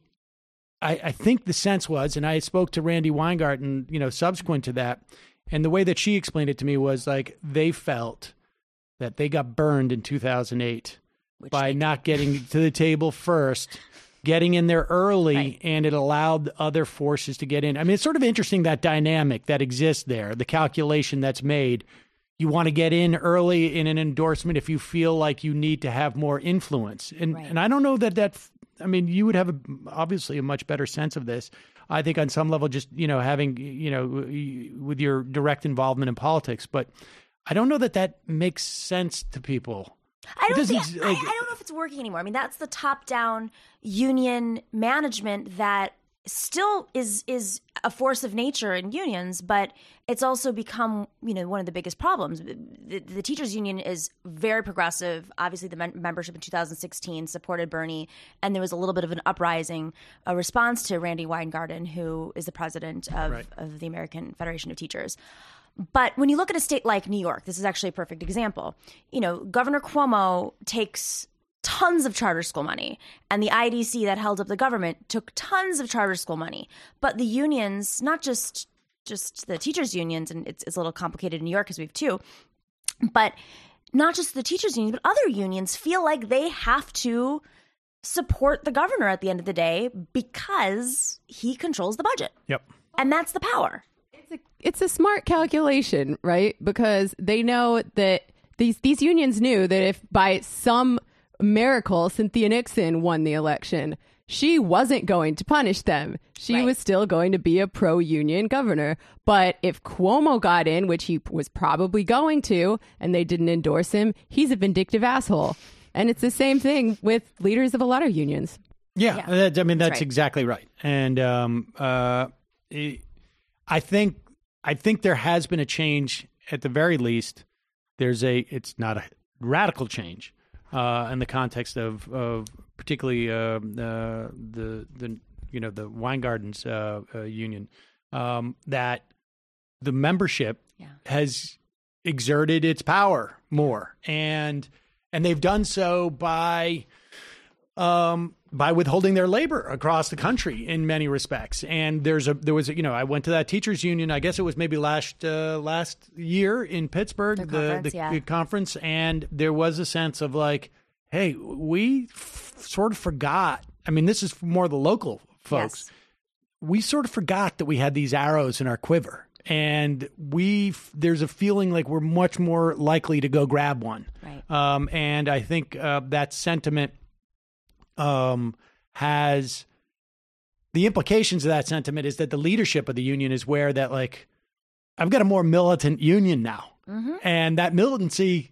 I, I think the sense was, and I spoke to Randy Weingarten, you know, subsequent to that, and the way that she explained it to me was like they felt that they got burned in two thousand eight Which by they- not getting to the table first, getting in there early, Right. and it allowed other forces to get in. I mean, it's sort of interesting that dynamic that exists there, the calculation that's made. You want to get in early in an endorsement if you feel like you need to have more influence. And Right. and I don't know that that, I mean, you would have a, obviously a much better sense of this. I think on some level, just, you know, having, you know, with your direct involvement in politics, but I don't know that that makes sense to people. I It don't doesn't, think, I, like- I don't know if it's working anymore. I mean, that's the top-down union management that still is is a force of nature in unions, but it's also become, you know, one of the biggest problems. The, the teachers union is very progressive. Obviously, the mem- membership in two thousand sixteen supported Bernie, and there was a little bit of an uprising, a response to Randy Weingarten, who is the president of, Right. of the American Federation of Teachers. But when you look at a state like New York, this is actually a perfect example. You know, Governor Cuomo takes tons of charter school money, and the I D C that held up the government took tons of charter school money. But the unions, not just just the teachers unions, and it's, it's a little complicated in New York because we have two, but not just the teachers union, but other unions feel like they have to support the governor at the end of the day because he controls the budget. Yep. And that's the power. It's a, it's a smart calculation, right? Because they know that these these unions knew that if by some miracle Cynthia Nixon won the election, she wasn't going to punish them. She Right. was still going to be a pro-union governor. But if Cuomo got in, which he was probably going to, and they didn't endorse him, he's a vindictive asshole. And it's the same thing with leaders of a lot of unions. Yeah, Yeah. that- I mean that's right. exactly right. And um, uh, it- I think I think there has been a change at the very least. There's a it's not a radical change uh, in the context of, of particularly uh, the the the you know the Weingarten's uh, uh, union um, that the membership Yeah. has exerted its power more, and and they've done so by um, by withholding their labor across the country in many respects. And there's a there was a, you know I went to that teachers union. I guess it was maybe last uh, last year in Pittsburgh, The the conference, the, yeah. the conference, and there was a sense of like, hey, we f- sort of forgot. I mean, this is more the local folks. Yes. We sort of forgot that we had these arrows in our quiver. And we, there's a feeling like we're much more likely to go grab one. Right. Um, and I think uh, that sentiment um, has the implications of that sentiment is that the leadership of the union is where that like, I've got a more militant union now. Mm-hmm. And that militancy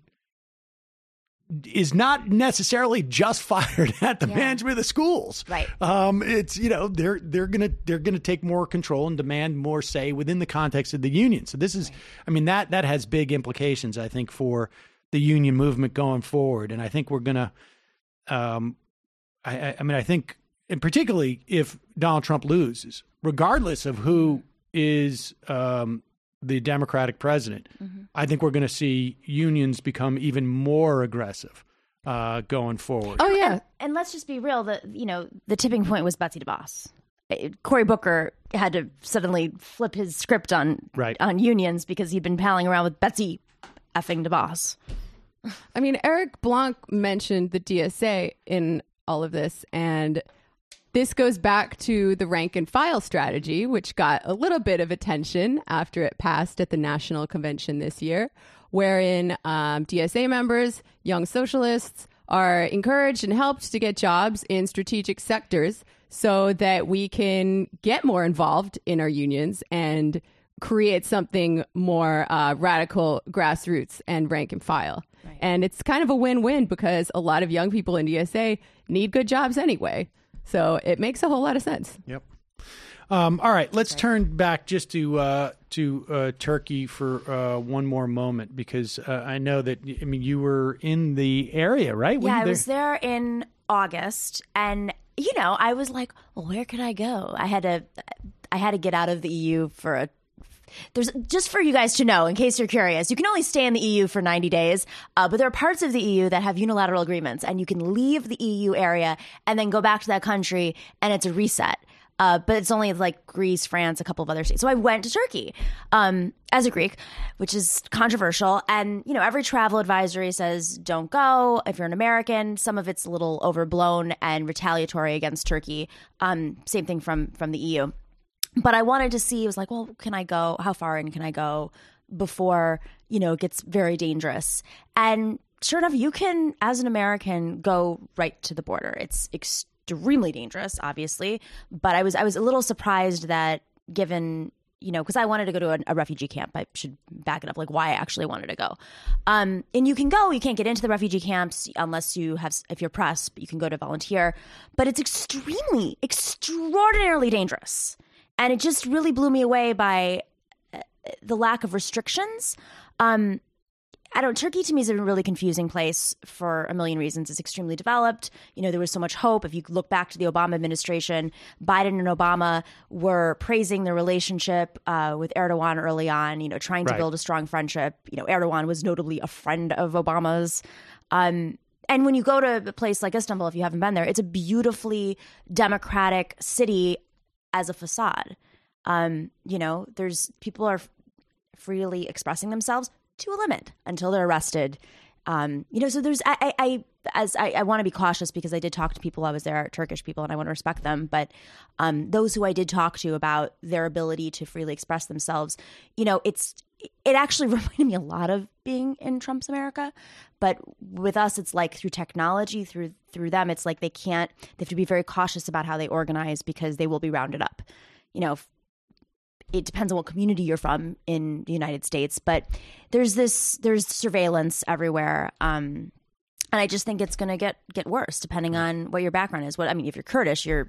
is not necessarily just fired at the Yeah. management of the schools. Right. Um, it's, you know, they're, they're going to, they're going to take more control and demand more say within the context of the union. So this is, I mean, that, that has big implications, I think, for the union movement going forward. And I think we're going to, um, I, I, I mean, I think, and particularly if Donald Trump loses, regardless of who is, um, the Democratic president, Mm-hmm. I think we're going to see unions become even more aggressive uh, going forward. Oh, yeah. And, and let's just be real. The you know the tipping point was Betsy DeVos. Uh, Cory Booker had to suddenly flip his script on Right. on unions because he'd been palling around with Betsy effing DeVos. I mean, Eric Blanc mentioned the D S A in all of this, and this goes back to the rank and file strategy, which got a little bit of attention after it passed at the National Convention this year, wherein um, D S A members, young socialists, are encouraged and helped to get jobs in strategic sectors so that we can get more involved in our unions and create something more uh, radical, grassroots, and rank and file. Right. And it's kind of a win-win because a lot of young people in D S A need good jobs anyway. So it makes a whole lot of sense. Yep. Um, all right, let's turn back just to uh, to uh, Turkey for uh, one more moment because uh, I know that, I mean, you were in the area, right? Were Yeah, you I there? was there in August, and you know, I was like, well, where could I go? I had to, I had to get out of the E U for a. There's just for you guys to know, in case you're curious, you can only stay in the E U for ninety days, uh, but there are parts of the E U that have unilateral agreements, and you can leave the E U area and then go back to that country, and it's a reset. Uh, but it's only like Greece, France, a couple of other states. So I went to Turkey um, as a Greek, which is controversial. And, you know, every travel advisory says don't go if you're an American. Some of it's a little overblown and retaliatory against Turkey. Um, same thing from from the E U. But I wanted to see, it was like, well, can I go? How far in can I go before, you know, it gets very dangerous? And sure enough, you can, as an American, go right to the border. It's extremely extremely dangerous, obviously, but I was I was a little surprised that given, you know, because I wanted to go to a, a refugee camp. I should back it up, like why I actually wanted to go. Um, and you can go, you can't get into the refugee camps unless you have, if you're press, but you can go to volunteer. But it's extremely, extraordinarily dangerous. And it just really blew me away by the lack of restrictions. Um, I don't. Turkey to me is a really confusing place for a million reasons. It's extremely developed. You know, there was so much hope. If you look back to the Obama administration, Biden and Obama were praising their relationship uh, with Erdogan early on. You know, trying to Right. build a strong friendship. You know, Erdogan was notably a friend of Obama's. Um, and when you go to a place like Istanbul, if you haven't been there, it's a beautifully democratic city as a facade. Um, you know, there's people are freely expressing themselves to a limit until they're arrested. Um, you know, so there's, I, I, I as I, I want to be cautious because I did talk to people. I was there, Turkish people, and I want to respect them. But um, those who I did talk to about their ability to freely express themselves, you know, it's, it actually reminded me a lot of being in Trump's America. But with us, it's like through technology, through, through them, it's like they can't, they have to be very cautious about how they organize because they will be rounded up. You know, it depends on what community you're from in the United States, but there's this, there's surveillance everywhere. Um, and I just think it's going to get, get worse depending on what your background is. What, I mean, if you're Kurdish, you're,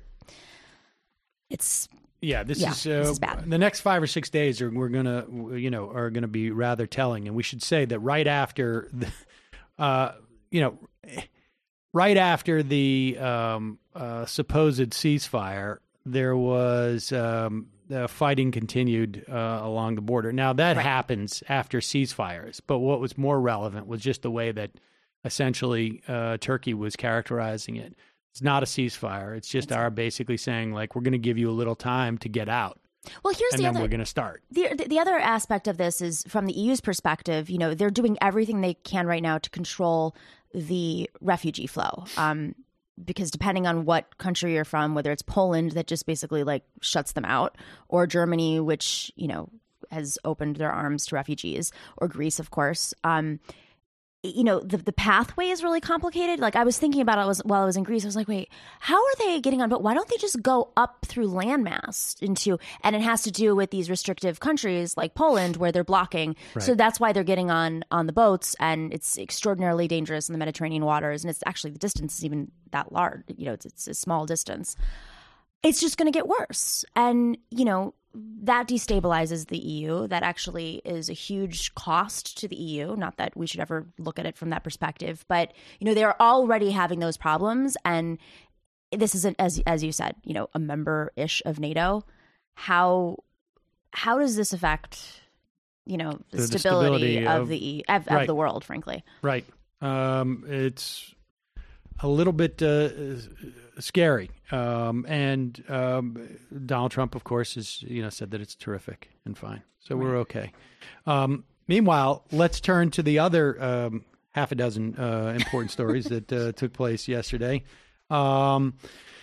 it's, Yeah, this Yeah, is, uh, this is bad. the next five or six days are we're gonna you know are gonna be rather telling, and we should say that right after the, uh, you know, right after the um, uh, supposed ceasefire, there was um, uh, fighting continued uh, along the border. Now that Right. happens after ceasefires, but what was more relevant was just the way that essentially uh, Turkey was characterizing it. It's not a ceasefire. It's just our basically saying, like, we're going to give you a little time to get out, well, here's and the then other, we're going to start. The, the the other aspect of this is from the E U's perspective, you know, they're doing everything they can right now to control the refugee flow. Um, because depending on what country you're from, whether it's Poland that just basically like shuts them out, or Germany, which, you know, has opened their arms to refugees, or Greece, of course, um, you know, the, the pathway is really complicated. Like I was thinking about it was, while I was in Greece, I was like, wait, how are they getting on? But why don't they just go up through landmass into, and it has to do with these restrictive countries like Poland where they're blocking. Right. So that's why they're getting on, on the boats, and it's extraordinarily dangerous in the Mediterranean waters. And it's actually, the distance is even that large, you know, it's, it's a small distance. It's just going to get worse. And, you know, that destabilizes the E U. That actually is a huge cost to the E U. Not that we should ever look at it from that perspective, but you know, they are already having those problems, and this isn't, as as you said, you know, a member-ish of NATO. How how does this affect, you know, the, The- the stability, stability of, of- the E- of, right. of the world? Frankly, Right. Um, it's a little bit uh, scary. Um, and um, Donald Trump, of course, has you know said that it's terrific and fine, so we're okay. Um, meanwhile, let's turn to the other um, half a dozen uh, important stories that uh, took place yesterday. Um,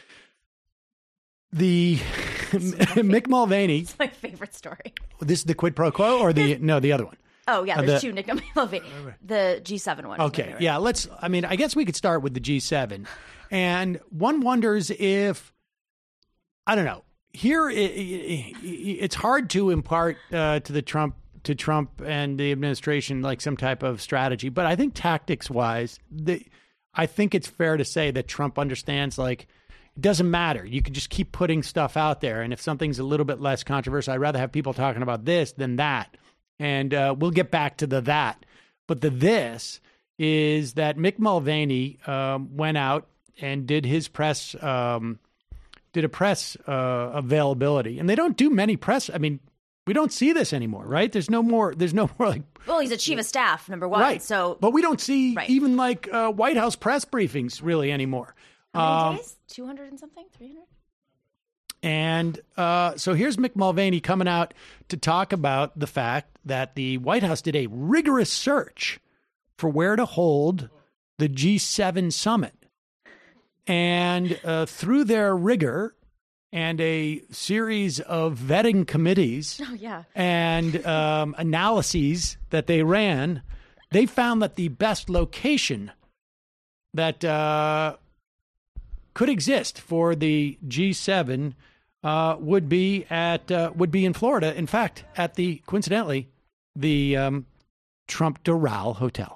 the Mick Mulvaney. it's my favorite story. This is the quid pro quo, or the no, the other one. Oh, yeah, Uh, there's the- two Nick Mulvaney. The G seven one. is my Okay, favorite. yeah, let's, I mean, I guess we could start with the G seven. And one wonders if, I don't know, here it, it, it's hard to impart uh, to the Trump, to Trump and the administration like some type of strategy. But I think tactics wise, the, I think it's fair to say that Trump understands like, it doesn't matter. You can just keep putting stuff out there. And if something's a little bit less controversial, I'd rather have people talking about this than that. And uh, we'll get back to the that. But the this is that Mick Mulvaney um, went out and did his press, um, did a press uh, availability. And they don't do many press. I mean, we don't see this anymore, right? There's no more, there's no more like. Well, he's a chief of staff, number one. Right. So, but we don't see Right. even like uh, White House press briefings really anymore. how many Um, days? two hundred and something? three hundred? And uh, so here's Mick Mulvaney coming out to talk about the fact that the White House did a rigorous search for where to hold the G seven summit. And uh, through their rigor and a series of vetting committees Oh, yeah. and um, analyses that they ran, they found that the best location that uh, could exist for the G seven uh, would be at uh, would be in Florida. In fact, at the coincidentally the um, Trump Doral Hotel.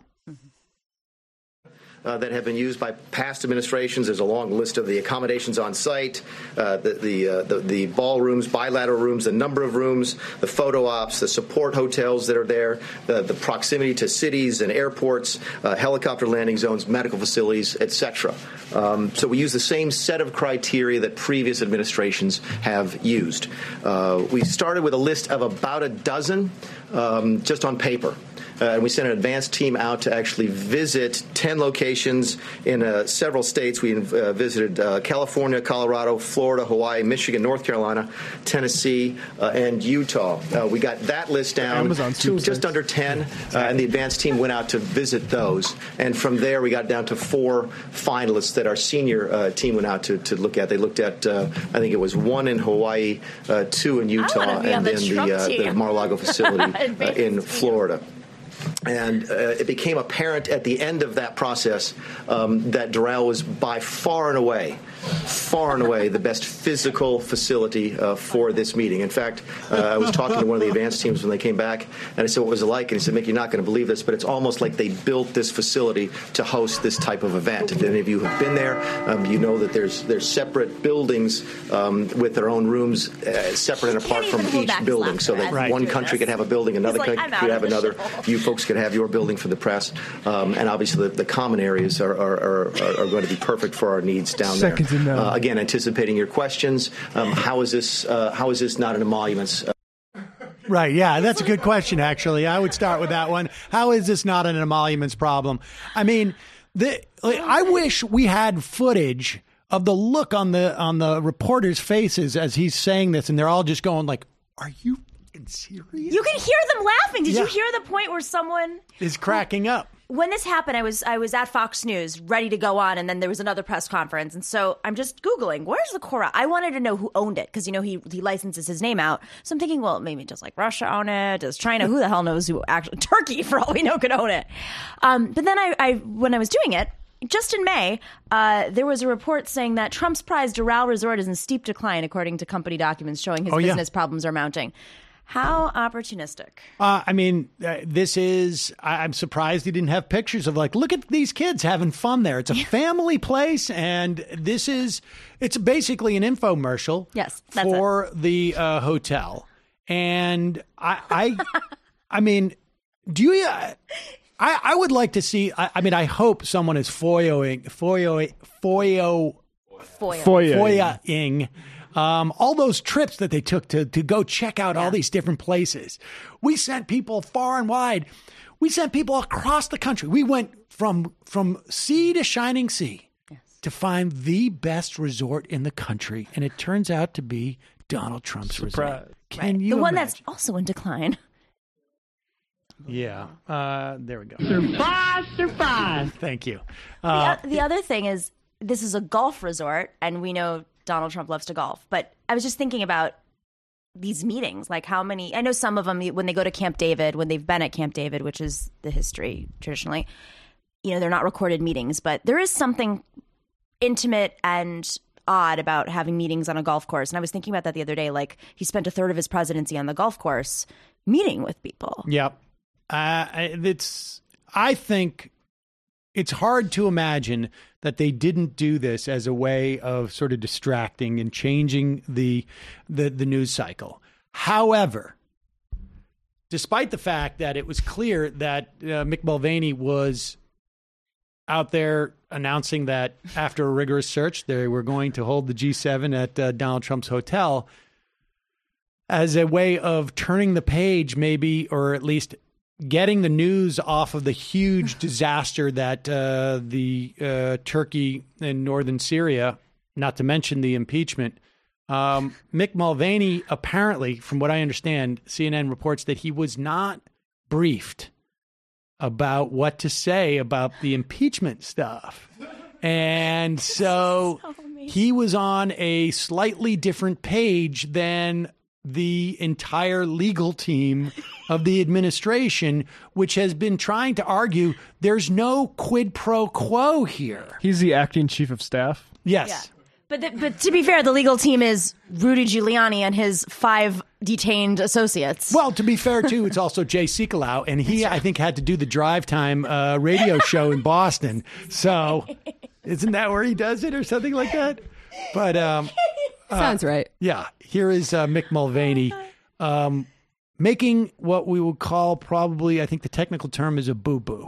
Uh, that have been used by past administrations. There's a long list of the accommodations on site, uh, the the, uh, the the ballrooms, bilateral rooms, the number of rooms, the photo ops, the support hotels that are there, the, the proximity to cities and airports, uh, helicopter landing zones, medical facilities, et cetera. Um, so we use the same set of criteria that previous administrations have used. Uh, we started with a list of about a dozen, um, just on paper. Uh, and we sent an advanced team out to actually visit ten locations in uh, several states. We uh, visited uh, California, Colorado, Florida, Hawaii, Michigan, North Carolina, Tennessee, uh, and Utah. Uh, we got that list down Amazon to Soup just Six. under ten, uh, and the advanced team went out to visit those. And from there, we got down to four finalists that our senior uh, team went out to, to look at. They looked at, uh, I think it was one in Hawaii, uh, two in Utah, wanna be on and the then Trump the, uh, the team. Mar-a-Lago facility uh, Advanced in team. Florida. And uh, it became apparent at the end of that process um, that Doral was by far and away, far and away the best physical facility uh, for this meeting. In fact, uh, I was talking to one of the advanced teams when they came back, and I said, what was it like? And he said, Mick, you're not going to believe this, but it's almost like they built this facility to host this type of event. If any of you have been there, um, you know that there's there's separate buildings um, with their own rooms, uh, separate and apart from even hold each back his building, so laughter that as he's one doing country this. could have a building, another He's like, country "I'm out could of have the another. show." You folks could have your building for the press, um, and obviously the, the common areas are, are, are, are going to be perfect for our needs down there. Second to none. Uh, again, anticipating your questions, um, how is this? Uh, how is this not an emoluments? Uh, Right. Yeah, that's a good question, actually. I would start with that one. How is this not an emoluments problem? I mean, the, like, I wish we had footage of the look on the on the reporters' faces as he's saying this, and they're all just going like, "Are you fucking serious?" You can hear them laughing. Did Yeah. you hear the point where someone Is cracking up. when this happened, I was I was at Fox News, ready to go on, and then there was another press conference, and so I'm just Googling, where's the Cora? I wanted to know who owned it, because you know he he licenses his name out. So I'm thinking, well, maybe does like Russia own it? Does China? Who the hell knows who actually? Turkey, for all we know, could own it. Um, but then I, I when I was doing it. Just in May, uh, there was a report saying that Trump's prize Doral Resort is in steep decline, according to company documents showing his Oh, yeah. business problems are mounting. How opportunistic. Uh, I mean, uh, this is, I, I'm surprised he didn't have pictures of like, look at these kids having fun there. It's a family place. And this is, it's basically an infomercial Yes, that's for the uh, hotel. And I, I, I mean, do you, uh, I, I would like to see, I, I mean, I hope someone is foyoing, foyo, foyo, Foil. Foyer. foyaing um, all those trips that they took to to go check out all these different places. We sent people far and wide. We sent people across the country. We went from from sea to shining sea to find the best resort in the country, and it turns out to be Donald Trump's resort. Surprise. Can you The one imagine? that's also in decline. Yeah. Uh, there we go. Surprise, surprise. Thank you. The, Uh, o- the other thing is, this is a golf resort, and we know Donald Trump loves to golf. But I was just thinking about these meetings? Like how many? I know some of them when they go to Camp David, when they've been at Camp David, which is the history traditionally, you know, they're not recorded meetings, but there is something intimate and odd about having meetings on a golf course. And I was thinking about that the other day. Like he spent a third of his presidency on the golf course meeting with people. Yep. Uh, it's, I think it's hard to imagine that they didn't do this as a way of sort of distracting and changing the, the, the news cycle. However, despite the fact that it was clear that uh, Mick Mulvaney was out there announcing that after a rigorous search, they were going to hold the G seven at uh, Donald Trump's hotel as a way of turning the page, maybe, or at least getting the news off of the huge disaster that uh, the uh, Turkey and northern Syria, not to mention the impeachment. Um, Mick Mulvaney, apparently, from what I understand, C N N reports that he was not briefed about what to say about the impeachment stuff. And so, so he was on a slightly different page than the entire legal team of the administration, which has been trying to argue there's no quid pro quo here. He's the acting chief of staff. Yes. Yeah. But the, but to be fair, the legal team is Rudy Giuliani and his five detained associates. Well, to be fair, too, it's also Jay Sekulow, and he, I think, had to do the drive time uh, radio show in Boston. So isn't that where he does it or something like that? But um, sounds uh, right. Yeah. Here is uh, Mick Mulvaney um, making what we would call probably, I think the technical term is a boo-boo.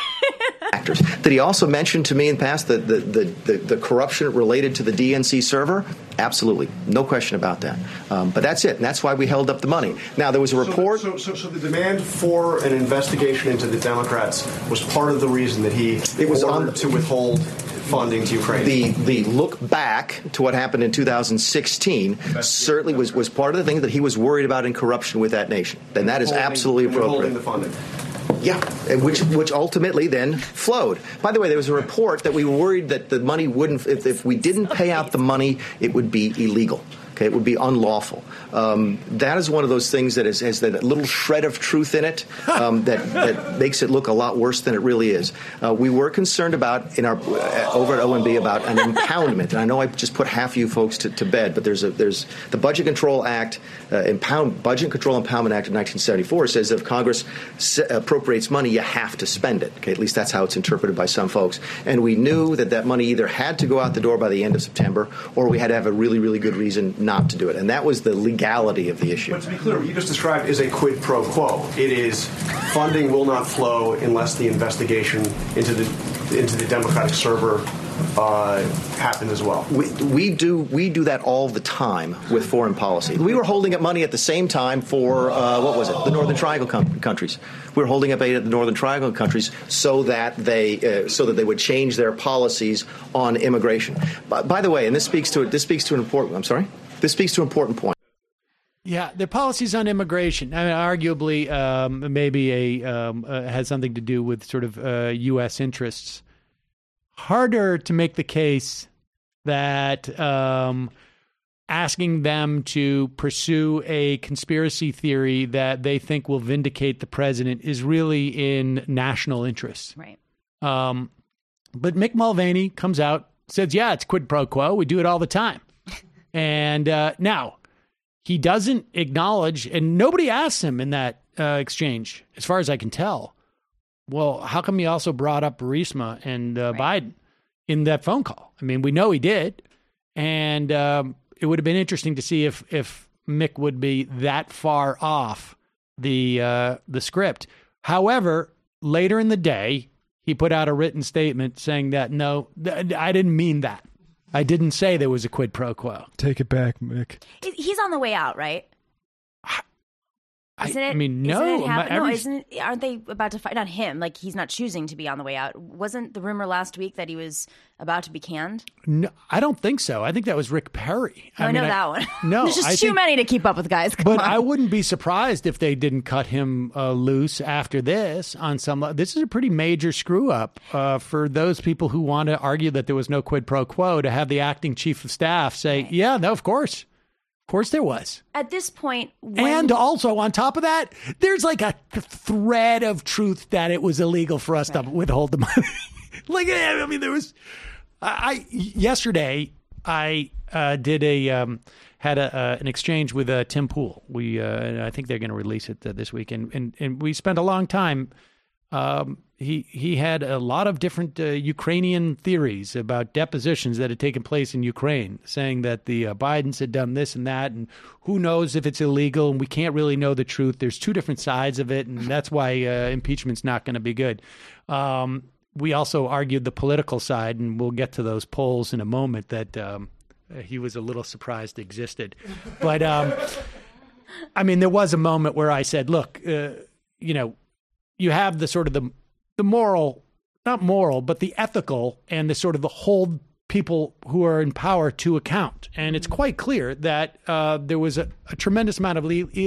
Actors. Did he also mention to me in the past the, the, the, the, the corruption related to the D N C server? Absolutely. No question about that. Um, but that's it. And that's why we held up the money. Now, there was a report. So, so, so the demand for an investigation into the Democrats was part of the reason that he it was ordered on, to withhold funding to Ukraine. The the look back to what happened in two thousand sixteen certainly was, was part of the thing that he was worried about in corruption with that nation. And that is absolutely appropriate. The funding. Yeah, which which ultimately then flowed. By the way, there was a report that we were worried that the money wouldn't, if, if we didn't pay out the money, it would be illegal. Okay, it would be unlawful. Um, that is one of those things that is, has that little shred of truth in it um, that, that makes it look a lot worse than it really is. Uh, we were concerned about in our uh, over at O M B about an impoundment, and I know I just put half you folks to, to bed, but there's a there's the Budget Control Act, uh, impound Budget Control Impoundment Act of nineteen seventy-four says that if Congress se- appropriates money, you have to spend it. Okay, at least that's how it's interpreted by some folks. And we knew that that money either had to go out the door by the end of September, or we had to have a really really good reason not to do it. And that was the legality of the issue. But to be clear, what you just described is a quid pro quo. It is funding will not flow unless the investigation into the into the Democratic server uh, happened as well. We, we do we do that all the time with foreign policy. We were holding up money at the same time for, uh, what was it, the Northern Triangle com- countries. We were holding up aid at the Northern Triangle countries so that they uh, so that they would change their policies on immigration. By, by the way, and this speaks to this speaks to an important. I'm sorry. This speaks to an important point. Yeah, their policies on immigration, I mean, arguably, um, maybe a um, uh, has something to do with sort of uh, U S interests. Harder to make the case that um, asking them to pursue a conspiracy theory that they think will vindicate the president is really in national interest. Right. Um, but Mick Mulvaney comes out, says, yeah, it's quid pro quo. We do it all the time. And uh, now he doesn't acknowledge, and nobody asks him in that uh, exchange, as far as I can tell. Well, how come he also brought up Burisma and uh, right. Biden in that phone call? I mean, we know he did. And um, it would have been interesting to see if if Mick would be that far off the uh, the script. However, later in the day, he put out a written statement saying that, no, th- I didn't mean that. I didn't say there was a quid pro quo. Take it back, Mick. He's on the way out, right? I, Isn't it, I mean, no. Isn't it happen- every, no, isn't it, aren't they about to fight? Not him. Like, he's not choosing to be on the way out. Wasn't the rumor last week that he was about to be canned? No, I don't think so. I think that was Rick Perry. No, I, I know mean, that I, one. No, There's just I too think, many to keep up with, guys. Come but on. I wouldn't be surprised if they didn't cut him uh, loose after this on some. This is a pretty major screw up uh, for those people who want to argue that there was no quid pro quo, to have the acting chief of staff say, right. yeah, no, of course. Of course there was. At this point, when... And also on top of that, there's like a thread of truth that it was illegal for us right. to withhold the money. Like, I mean, there was, I, I yesterday I uh, did a, um, had a, uh, an exchange with uh, Tim Pool. We, uh, I think they're going to release it uh, this week. And, and, and we spent a long time. Um, he, he had a lot of different uh, Ukrainian theories about depositions that had taken place in Ukraine, saying that the uh, Bidens had done this and that, and who knows if it's illegal, and we can't really know the truth. There's two different sides of it, and that's why uh, impeachment's not going to be good. Um, we also argued the political side, and we'll get to those polls in a moment, that um, he was a little surprised existed. But, um, I mean, there was a moment where I said, look, uh, you know, you have the sort of the the moral, not moral, but the ethical and the sort of the hold people who are in power to account. And it's quite clear that uh, there was a, a tremendous amount of,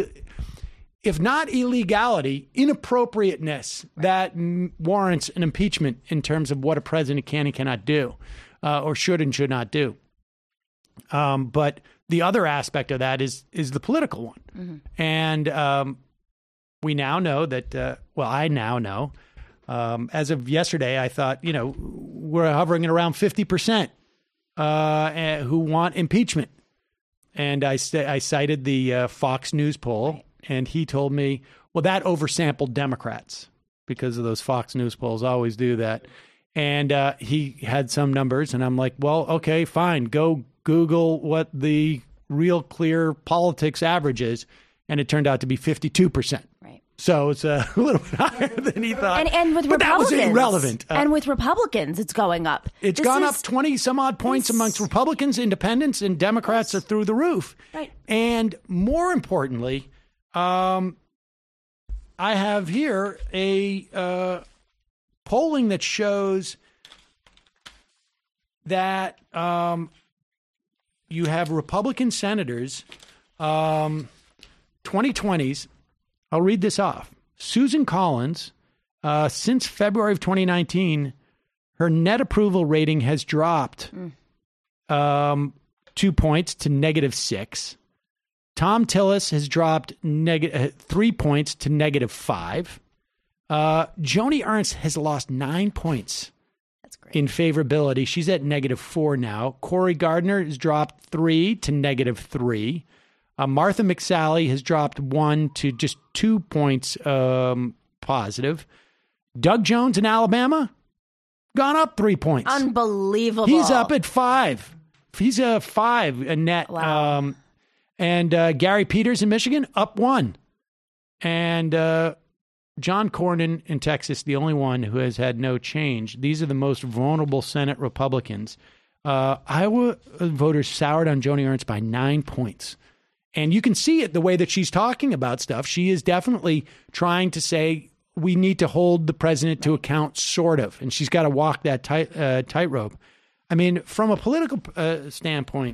if not illegality, inappropriateness that m- warrants an impeachment in terms of what a president can and cannot do, uh, or should and should not do. Um, but the other aspect of that is is the political one. Mm-hmm. And um, we now know that, uh, well, I now know, um, as of yesterday, I thought, you know, we're hovering at around fifty percent uh, who want impeachment. And I, st- I cited the uh, Fox News poll, right. And he told me, well, that oversampled Democrats, because of those Fox News polls always do that. And uh, he had some numbers, and I'm like, well, okay, fine. Go Google what the Real Clear Politics average is. And it turned out to be fifty-two percent. Right. So it's a little bit higher than he thought. And, and with but Republicans. That was irrelevant. Uh, and with Republicans, it's going up. It's this gone is, up twenty some odd points this, amongst Republicans, independents, and Democrats yes. are through the roof. Right. And more importantly, um, I have here a uh, polling that shows that um, you have Republican senators, um, twenty twenties. I'll read this off. Susan Collins, uh, since February of twenty nineteen, her net approval rating has dropped mm. um, two points to negative six. Tom Tillis has dropped neg- uh, three points to negative five. Uh, Joni Ernst has lost nine points That's great. in favorability. She's at negative four now. Cory Gardner has dropped three to negative three. Uh, Martha McSally has dropped one to just two points um, positive. Doug Jones in Alabama, gone up three points. Unbelievable. He's up at five. He's a five, a net. Wow. Um, and uh, Gary Peters in Michigan, up one. And uh, John Cornyn in Texas, the only one who has had no change. These are the most vulnerable Senate Republicans. Uh, Iowa voters soured on Joni Ernst by nine points. And you can see it the way that she's talking about stuff. She is definitely trying to say we need to hold the president to account, sort of. And she's got to walk that tight uh, tightrope. I mean, from a political uh, standpoint,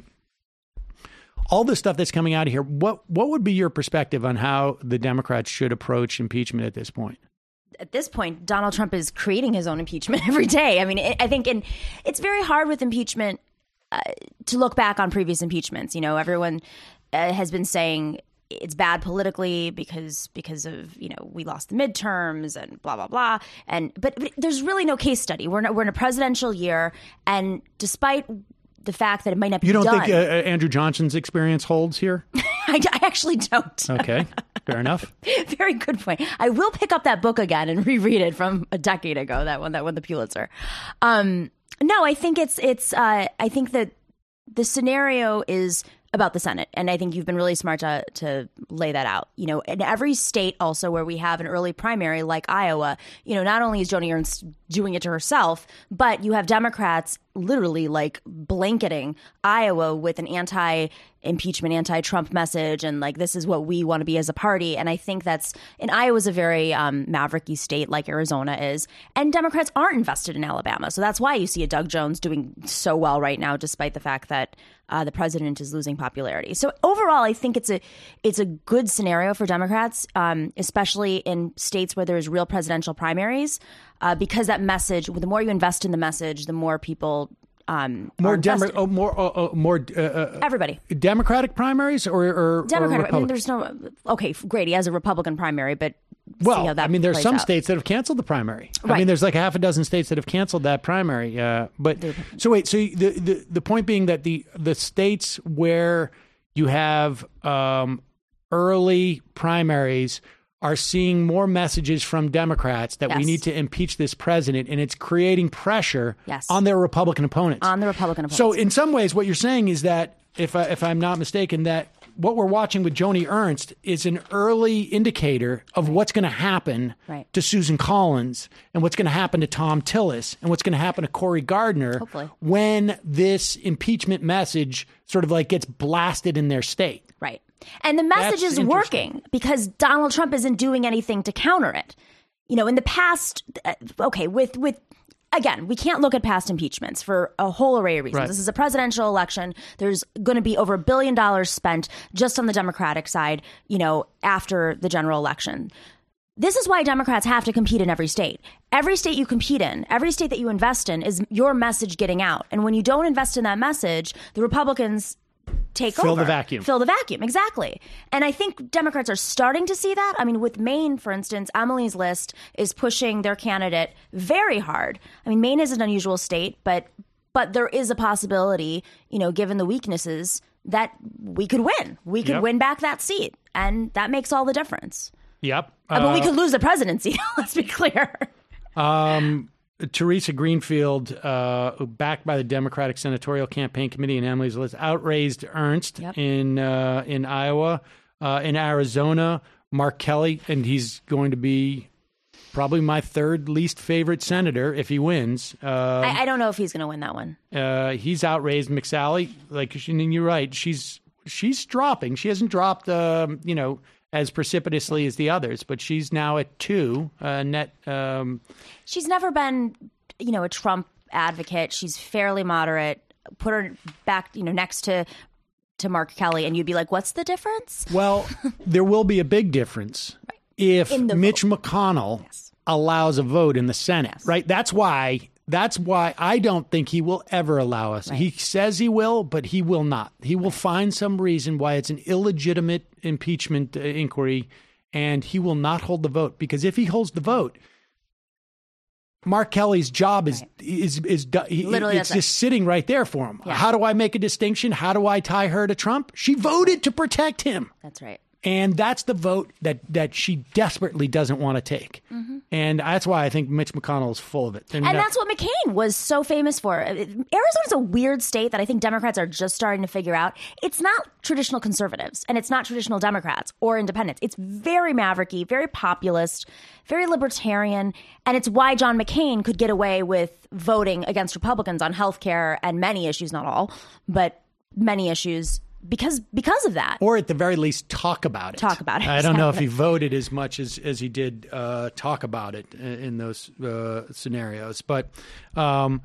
all the stuff that's coming out of here, what what would be your perspective on how the Democrats should approach impeachment at this point? At this point, Donald Trump is creating his own impeachment every day. I mean, it, I think in, it's very hard with impeachment uh, to look back on previous impeachments. You know, everyone uh, has been saying it's bad politically because because of, you know, we lost the midterms and blah, blah, blah. And but, but there's really no case study. We're, not, we're in a presidential year. And despite the fact that it might not be You don't done, think uh, Andrew Johnson's experience holds here? I, I actually don't. Okay, fair enough. Very good point. I will pick up that book again and reread it from a decade ago. That one that won the Pulitzer. Um, no, I think it's it's. Uh, I think that the scenario is about the Senate, and I think you've been really smart to to lay that out. You know, in every state also where we have an early primary like Iowa, you know, not only is Joni Ernst doing it to herself, but you have Democrats literally like blanketing Iowa with an anti-impeachment, anti-Trump message, and like this is what we want to be as a party. And I think that's, and Iowa's a very um, mavericky state like Arizona is, and Democrats aren't invested in Alabama, so that's why you see a Doug Jones doing so well right now, despite the fact that uh, the president is losing popularity. So overall, I think it's a it's a good scenario for Democrats, um, especially in states where there's real presidential primaries. Uh, because that message, the more you invest in the message, the more people um, More are Demo- invested. oh, more, uh, uh, more uh, uh, Everybody. Democratic primaries or, or Democratic. Or I mean, there's no. Okay, Grady has a Republican primary, but well, see how that I mean, there's plays some out. states that have canceled the primary. I Right. mean, there's like a half a dozen states that have canceled that primary. Uh, but so wait, so the, the the point being that the the states where you have um, early primaries are seeing more messages from Democrats that we Yes. need to impeach this president, and it's creating pressure Yes. on their Republican opponents. On the Republican opponents. So in some ways, what you're saying is that, if I, if I'm not mistaken, that what we're watching with Joni Ernst is an early indicator of what's going to happen Right. to Susan Collins and what's going to happen to Tom Tillis and what's going to happen to Cory Gardner Hopefully. when this impeachment message sort of like gets blasted in their state. Right. And the message That's is working because Donald Trump isn't doing anything to counter it. You know, in the past, uh, okay, with with again, we can't look at past impeachments for a whole array of reasons. Right. This is a presidential election. There's going to be over a billion dollars spent just on the Democratic side, you know, after the general election. This is why Democrats have to compete in every state. Every state you compete in, every state that you invest in is your message getting out. And when you don't invest in that message, the Republicans take Fill over. the vacuum. Fill the vacuum, exactly. And I think Democrats are starting to see that. I mean, with Maine, for instance, Emily's List is pushing their candidate very hard. I mean, Maine is an unusual state, but but there is a possibility, you know, given the weaknesses, that we could win. We could Yep. win back that seat. And that makes all the difference. Yep. Uh, but we Uh, could lose the presidency, let's be clear. Um, Teresa Greenfield, uh, backed by the Democratic Senatorial Campaign Committee and Emily's List, outraised Ernst in uh, in Iowa, uh, in Arizona. Mark Kelly, and he's going to be probably my third least favorite senator if he wins. Uh, I, I don't know if he's going to win that one. uh, he's outraised McSally. Like, and you're right, she's she's dropping. She hasn't dropped, um, you know, as precipitously as the others, but she's now at two uh, net. Um, She's never been, you know, a Trump advocate. She's fairly moderate. Put her back, you know, next to to Mark Kelly, and you'd be like, "What's the difference?" Well, there will be a big difference if In the Mitch McConnell allows a vote in the Senate, right? That's why. That's why I don't think he will ever allow us. He says he will, but he will not. He will find some reason why it's an illegitimate impeachment uh, inquiry, and he will not hold the vote. Because if he holds the vote, Mark Kelly's job is is is, is he, Literally, it's that's it. just sitting right there for him. Yeah. How do I make a distinction? How do I tie her to Trump? She voted to protect him. That's right. And that's the vote that, that she desperately doesn't want to take. Mm-hmm. And that's why I think Mitch McConnell is full of it. And that's what McCain was so famous for. Arizona's a weird state that I think Democrats are just starting to figure out. It's not traditional conservatives and it's not traditional Democrats or independents. It's very mavericky, very populist, very libertarian. And it's why John McCain could get away with voting against Republicans on health care and many issues, not all, but many issues because because of that. Or at the very least, talk about it. Talk about it. I don't know if exactly. he voted as much as, as he did uh, talk about it in, in those uh, scenarios. But um,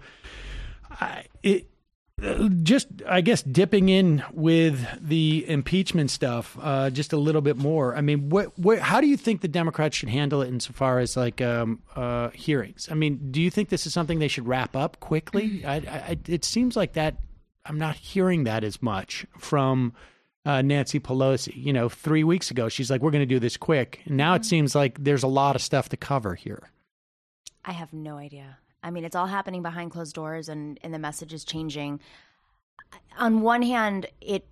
I, it, just, I guess, dipping in with the impeachment stuff uh, just a little bit more. I mean, what, what, how do you think the Democrats should handle it insofar as like um, uh, hearings? I mean, do you think this is something they should wrap up quickly? I, I, it seems like that. I'm not hearing that as much from uh, Nancy Pelosi. You know, three weeks ago, she's like, we're going to do this quick. And now it seems like there's a lot of stuff to cover here. I have no idea. I mean, it's all happening behind closed doors and, and the message is changing. On one hand, it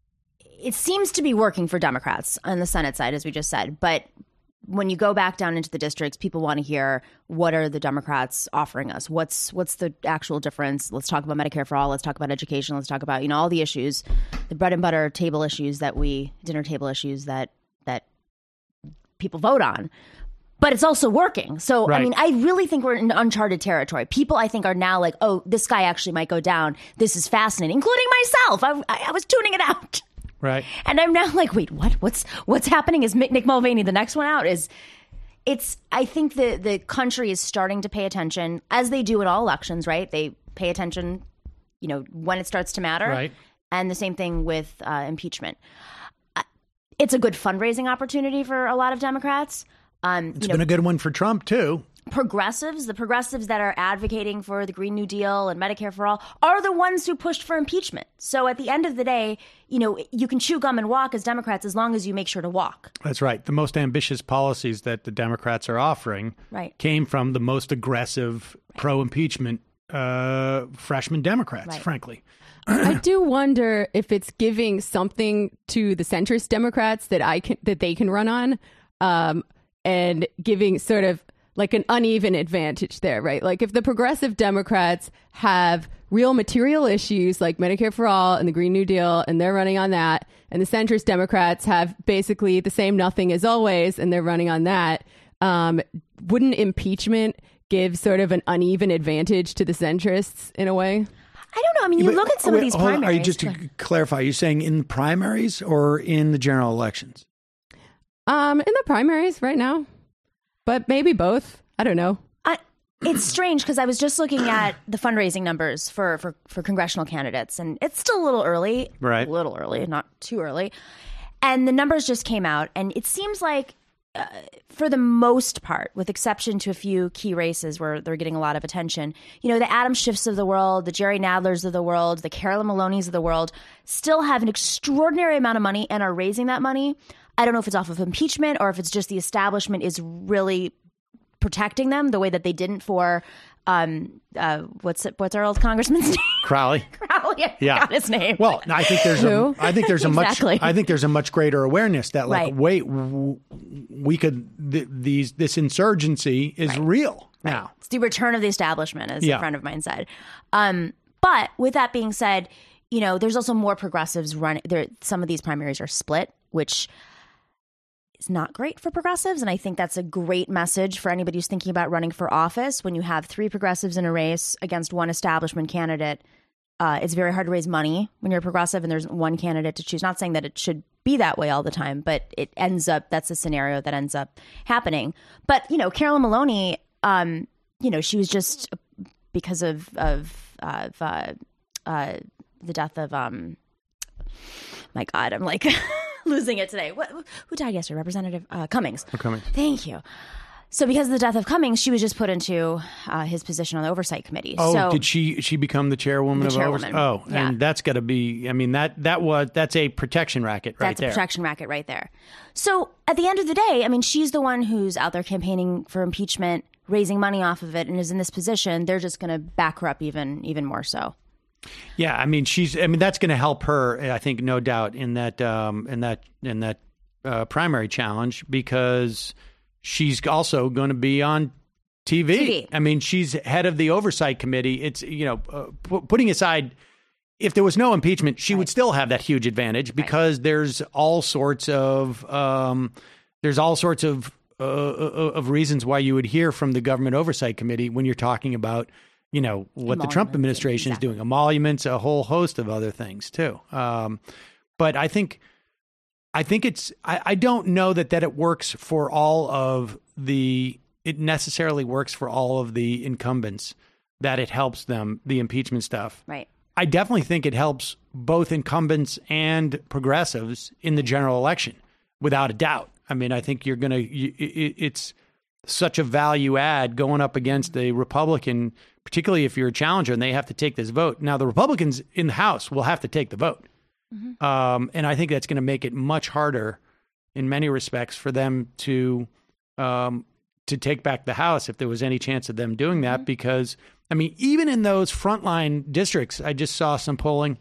it seems to be working for Democrats on the Senate side, as we just said. But when you go back down into the districts, people want to hear, what are the Democrats offering us? What's what's the actual difference? Let's talk about Medicare for all. Let's talk about education. Let's talk about, you know, all the issues, the bread and butter table issues that we, dinner table issues that that people vote on. But it's also working. So, Right. I mean, I really think we're in uncharted territory. People, I think, are now like, oh, this guy actually might go down. This is fascinating, including myself. I, I, I was tuning it out. Right. And I'm now like, wait, what? What's what's happening? Is Nick Mulvaney the next one out? Is it's? I think the the country is starting to pay attention, as they do in all elections, right? They pay attention, you know, when it starts to matter. Right. And the same thing with uh, impeachment. Uh, It's a good fundraising opportunity for a lot of Democrats. Um, It's you know, been a good one for Trump, too. progressives, the progressives that are advocating for the Green New Deal and Medicare for All, are the ones who pushed for impeachment. So at the end of the day, you know, you can chew gum and walk as Democrats as long as you make sure to walk. That's right. The most ambitious policies that the Democrats are offering right. came from the most aggressive right. pro-impeachment uh, freshman Democrats, right. frankly. I do wonder if it's giving something to the centrist Democrats that I can that they can run on, um, and giving sort of like an uneven advantage there, right? Like if the progressive Democrats have real material issues like Medicare for All and the Green New Deal, and they're running on that, and the centrist Democrats have basically the same nothing as always, and they're running on that, um, wouldn't impeachment give sort of an uneven advantage to the centrists in a way? I don't know. I mean, you Wait, look at some wait, of these hold on. primaries. Are you, just to clarify, you're saying in the primaries or in the general elections? Um, in the primaries right now, but maybe both. I don't know. I, it's strange because I was just looking at the fundraising numbers for, for, for congressional candidates, and it's still a little early. Right. A little early, not too early. And the numbers just came out, and it seems like uh, for the most part, with exception to a few key races where they're getting a lot of attention, you know, the Adam Schiffs of the world, the Jerry Nadlers of the world, the Carolyn Maloneys of the world still have an extraordinary amount of money and are raising that money. I don't know if it's off of impeachment or if it's just the establishment is really protecting them the way that they didn't for um uh what's it, what's our old congressman's name? Crowley. Crowley. I Yeah. forgot his name. Well, I think there's a I think there's a Exactly. much I think there's a much greater awareness that like Right. wait w- we could th- these this insurgency is Right. real Right. now. It's the return of the establishment, as Yeah. a friend of mine said. Um, but with that being said, you know, there's also more progressives running. There, some of these primaries are split, which is not great for progressives. And I think that's a great message for anybody who's thinking about running for office. When you have three progressives in a race against one establishment candidate, uh, it's very hard to raise money when you're a progressive and there's one candidate to choose. Not saying that it should be that way all the time, but it ends up, that's a scenario that ends up happening. But, you know, Carolyn Maloney, um, you know, she was just because of, of, of uh, uh, the death of, um, my God, I'm like losing it today. What, who died yesterday? Representative uh, Cummings. Cummings. Thank you. So because of the death of Cummings, she was just put into uh, his position on the oversight committee. Oh, so, did she she become the chairwoman The of chairwoman, oversight? Oh, yeah. and that's got to be. I mean that that was that's a protection racket right That's there. a protection racket right there. So at the end of the day, I mean, she's the one who's out there campaigning for impeachment, raising money off of it, and is in this position. They're just going to back her up even even more so. Yeah, I mean she's. I mean that's going to help her. I think no doubt in that um, in that in that uh, primary challenge because she's also going to be on T V. T V. I mean she's head of the oversight committee. It's you know uh, pu- putting aside if there was no impeachment, she right. would still have that huge advantage because right. there's all sorts of um, there's all sorts of uh, of reasons why you would hear from the government oversight committee when you're talking about. You know, what the Trump administration exactly. is doing, emoluments, a whole host of other things, too. Um, but I think I think it's I, I don't know that, that it works for all of the it necessarily works for all of the incumbents, that it helps them, the impeachment stuff. Right. I definitely think it helps both incumbents and progressives in the general election, without a doubt. I mean, I think you're going to it, it's such a value add going up against a Republican, particularly if you're a challenger and they have to take this vote. Now, the Republicans in the House will have to take the vote. Mm-hmm. Um, and I think that's going to make it much harder in many respects for them to um, to take back the House if there was any chance of them doing that. Mm-hmm. Because, I mean, even in those frontline districts, I just saw some polling.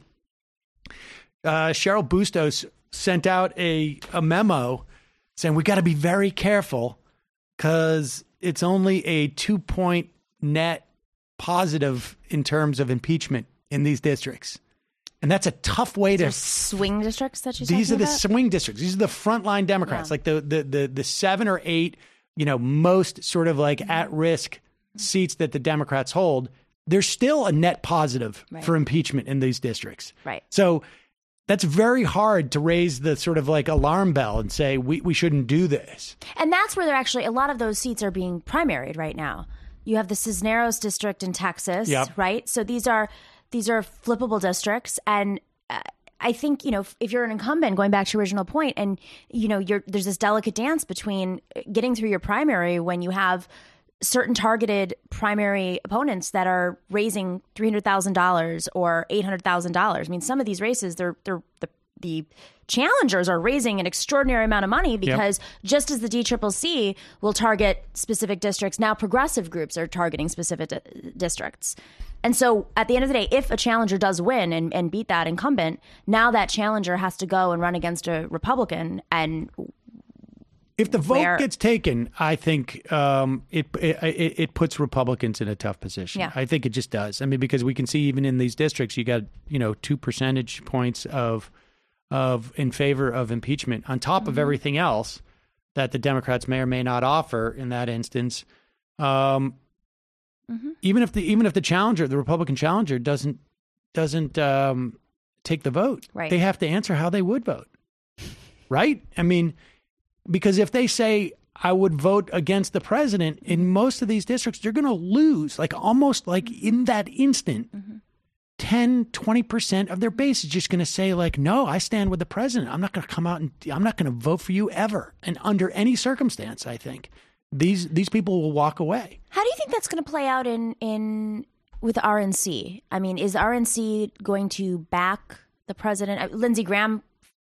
Uh, Cheryl Bustos sent out a, a memo saying we got to be very careful because it's only a two-point net positive in terms of impeachment in these districts. And that's a tough way these to... Are swing districts that she's These are the about? swing districts. These are the frontline Democrats, yeah. like the, the, the, the seven or eight, you know, most sort of like mm-hmm. at-risk seats that the Democrats hold. There's still a net positive right. for impeachment in these districts. Right. So that's very hard to raise the sort of like alarm bell and say, we, we shouldn't do this. And that's where they're actually, a lot of those seats are being primaried right now. You have the Cisneros district in Texas, yep. right? So these are these are flippable districts. And uh, I think, you know, if, if you're an incumbent, going back to your original point, and, you know, you're, there's this delicate dance between getting through your primary when you have certain targeted primary opponents that are raising three hundred thousand dollars or eight hundred thousand dollars. I mean, some of these races, they're they're the the challengers are raising an extraordinary amount of money because yep. just as the D C C C will target specific districts, now progressive groups are targeting specific di- districts. And so at the end of the day, if a challenger does win and, and beat that incumbent, now that challenger has to go and run against a Republican. And if the vote where, gets taken, I think um, it, it it puts Republicans in a tough position. Yeah. I think it just does. I mean, because we can see even in these districts, you got, you know, two percentage points of of in favor of impeachment on top mm-hmm. of everything else that the Democrats may or may not offer in that instance. Um, mm-hmm. Even if the even if the challenger, the Republican challenger, doesn't doesn't um, take the vote, right. they have to answer how they would vote, right? I mean, because if they say I would vote against the president in most of these districts, they're going to lose, like almost like in that instant. Mm-hmm. ten, twenty percent of their base is just going to say, like, no, I stand with the president. I'm not going to come out and I'm not going to vote for you ever. And under any circumstance, I think these these people will walk away. How do you think that's going to play out in, in with R N C? I mean, is R N C going to back the president? Lindsey Graham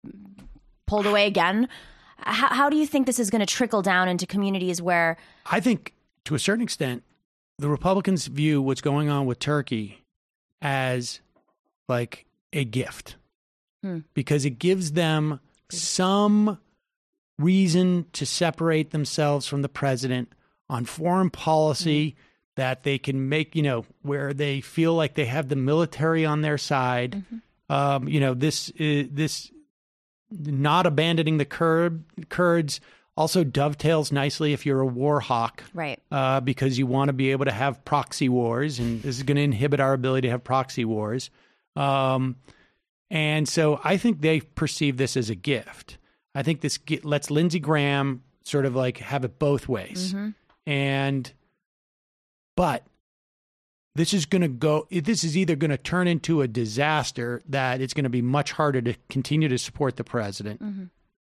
pulled away again. How, how do you think this is going to trickle down into communities where... I think to a certain extent, the Republicans view what's going on with Turkey as like a gift hmm. because it gives them some reason to separate themselves from the president on foreign policy hmm. that they can make, you know, where they feel like they have the military on their side. Mm-hmm. Um, you know, this, uh, this not abandoning the Kurd, Kurds also dovetails nicely if you're a war hawk, right? Uh, because you want to be able to have proxy wars, and this is going to inhibit our ability to have proxy wars. Um, and so I think they perceive this as a gift. I think this get, lets Lindsey Graham sort of like have it both ways. Mm-hmm. And, but this is going to go, this is either going to turn into a disaster that it's going to be much harder to continue to support the president. Mm-hmm.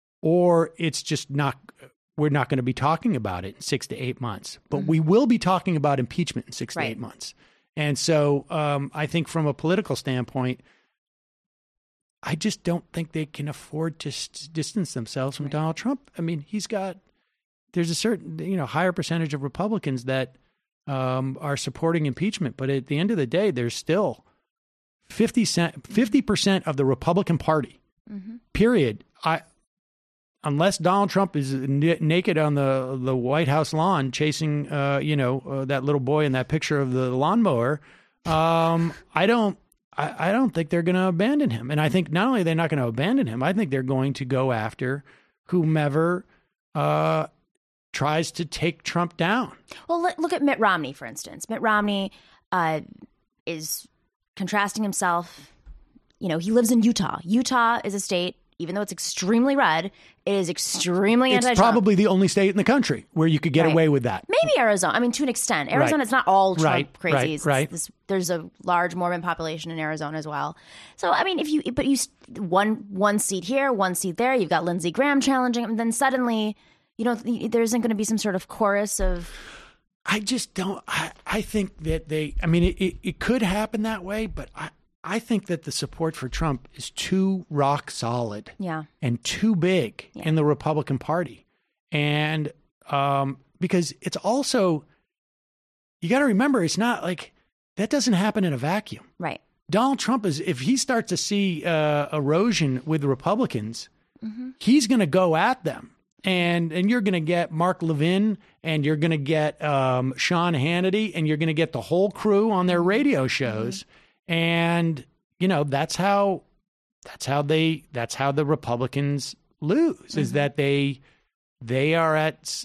Or it's just not, we're not going to be talking about it in six to eight months. But mm-hmm. we will be talking about impeachment in six right. to eight months. And so um, I think from a political standpoint, I just don't think they can afford to st- distance themselves from right. Donald Trump. I mean, he's got, there's a certain, you know, higher percentage of Republicans that um, are supporting impeachment. But at the end of the day, there's still fifty percent of the Republican Party, mm-hmm. period. I, Unless Donald Trump is n- naked on the the White House lawn chasing, uh, you know, uh, that little boy in that picture of the lawnmower, um, I don't, I, I don't think they're going to abandon him. And I think not only are they not going to abandon him, I think they're going to go after whomever uh, tries to take Trump down. Well, look, look at Mitt Romney, for instance. Mitt Romney uh, is contrasting himself. You know, he lives in Utah. Utah is a state. Even though it's extremely red, it is extremely anti-Trump. It's probably the only state in the country where you could get right. away with that. Maybe Arizona. I mean, to an extent. Arizona, right. it's not all Trump right. crazies. Right. Right. This, there's a large Mormon population in Arizona as well. So, I mean, if you, but you, one one seat here, one seat there, you've got Lindsey Graham challenging him, then suddenly, you know, there isn't going to be some sort of chorus of... I just don't, I, I think that they, I mean, it, it, it could happen that way, but I, I think that the support for Trump is too rock solid yeah. and too big yeah. in the Republican Party. And um, because it's also, you got to remember, it's not like that doesn't happen in a vacuum. Right. Donald Trump is, if he starts to see uh, erosion with the Republicans, mm-hmm. he's going to go at them. And and you're going to get Mark Levin, and you're going to get um, Sean Hannity, and you're going to get the whole crew on their radio shows. Mm-hmm. And, you know, that's how that's how they that's how the Republicans lose, mm-hmm. is that they they are at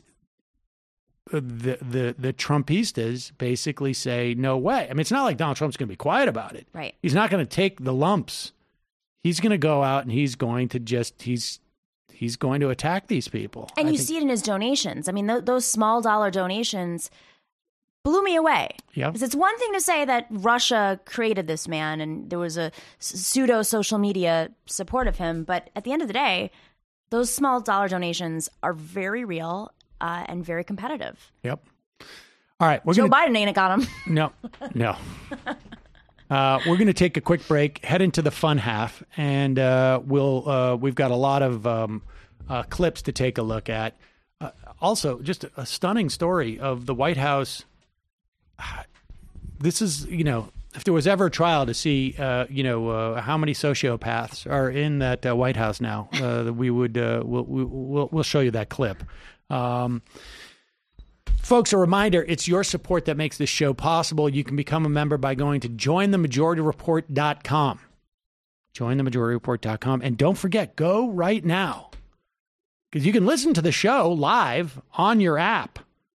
the the the Trumpistas basically say, no way. I mean, it's not like Donald Trump's going to be quiet about it. Right. He's not going to take the lumps. He's going to go out and he's going to just he's he's going to attack these people. And I you think, see it in his donations. I mean, th- those small dollar donations blew me away. Yeah. Because it's one thing to say that Russia created this man and there was a pseudo social media support of him. But at the end of the day, those small dollar donations are very real uh, and very competitive. Yep. All right, we're Joe gonna, Biden ain't got him. No, no. Uh, we're going to take a quick break, head into the fun half, and uh, we'll uh, we've got a lot of um, uh, clips to take a look at. Uh, also, just a stunning story of the White House. This is, you know, if there was ever a trial to see, uh, you know, uh, how many sociopaths are in that uh, White House now, uh, we would uh, we'll, we'll we'll show you that clip. Um, Folks, a reminder, it's your support that makes this show possible. You can become a member by going to join the majority report dot com. join the majority report dot com. And don't forget, go right now, because you can listen to the show live on your app.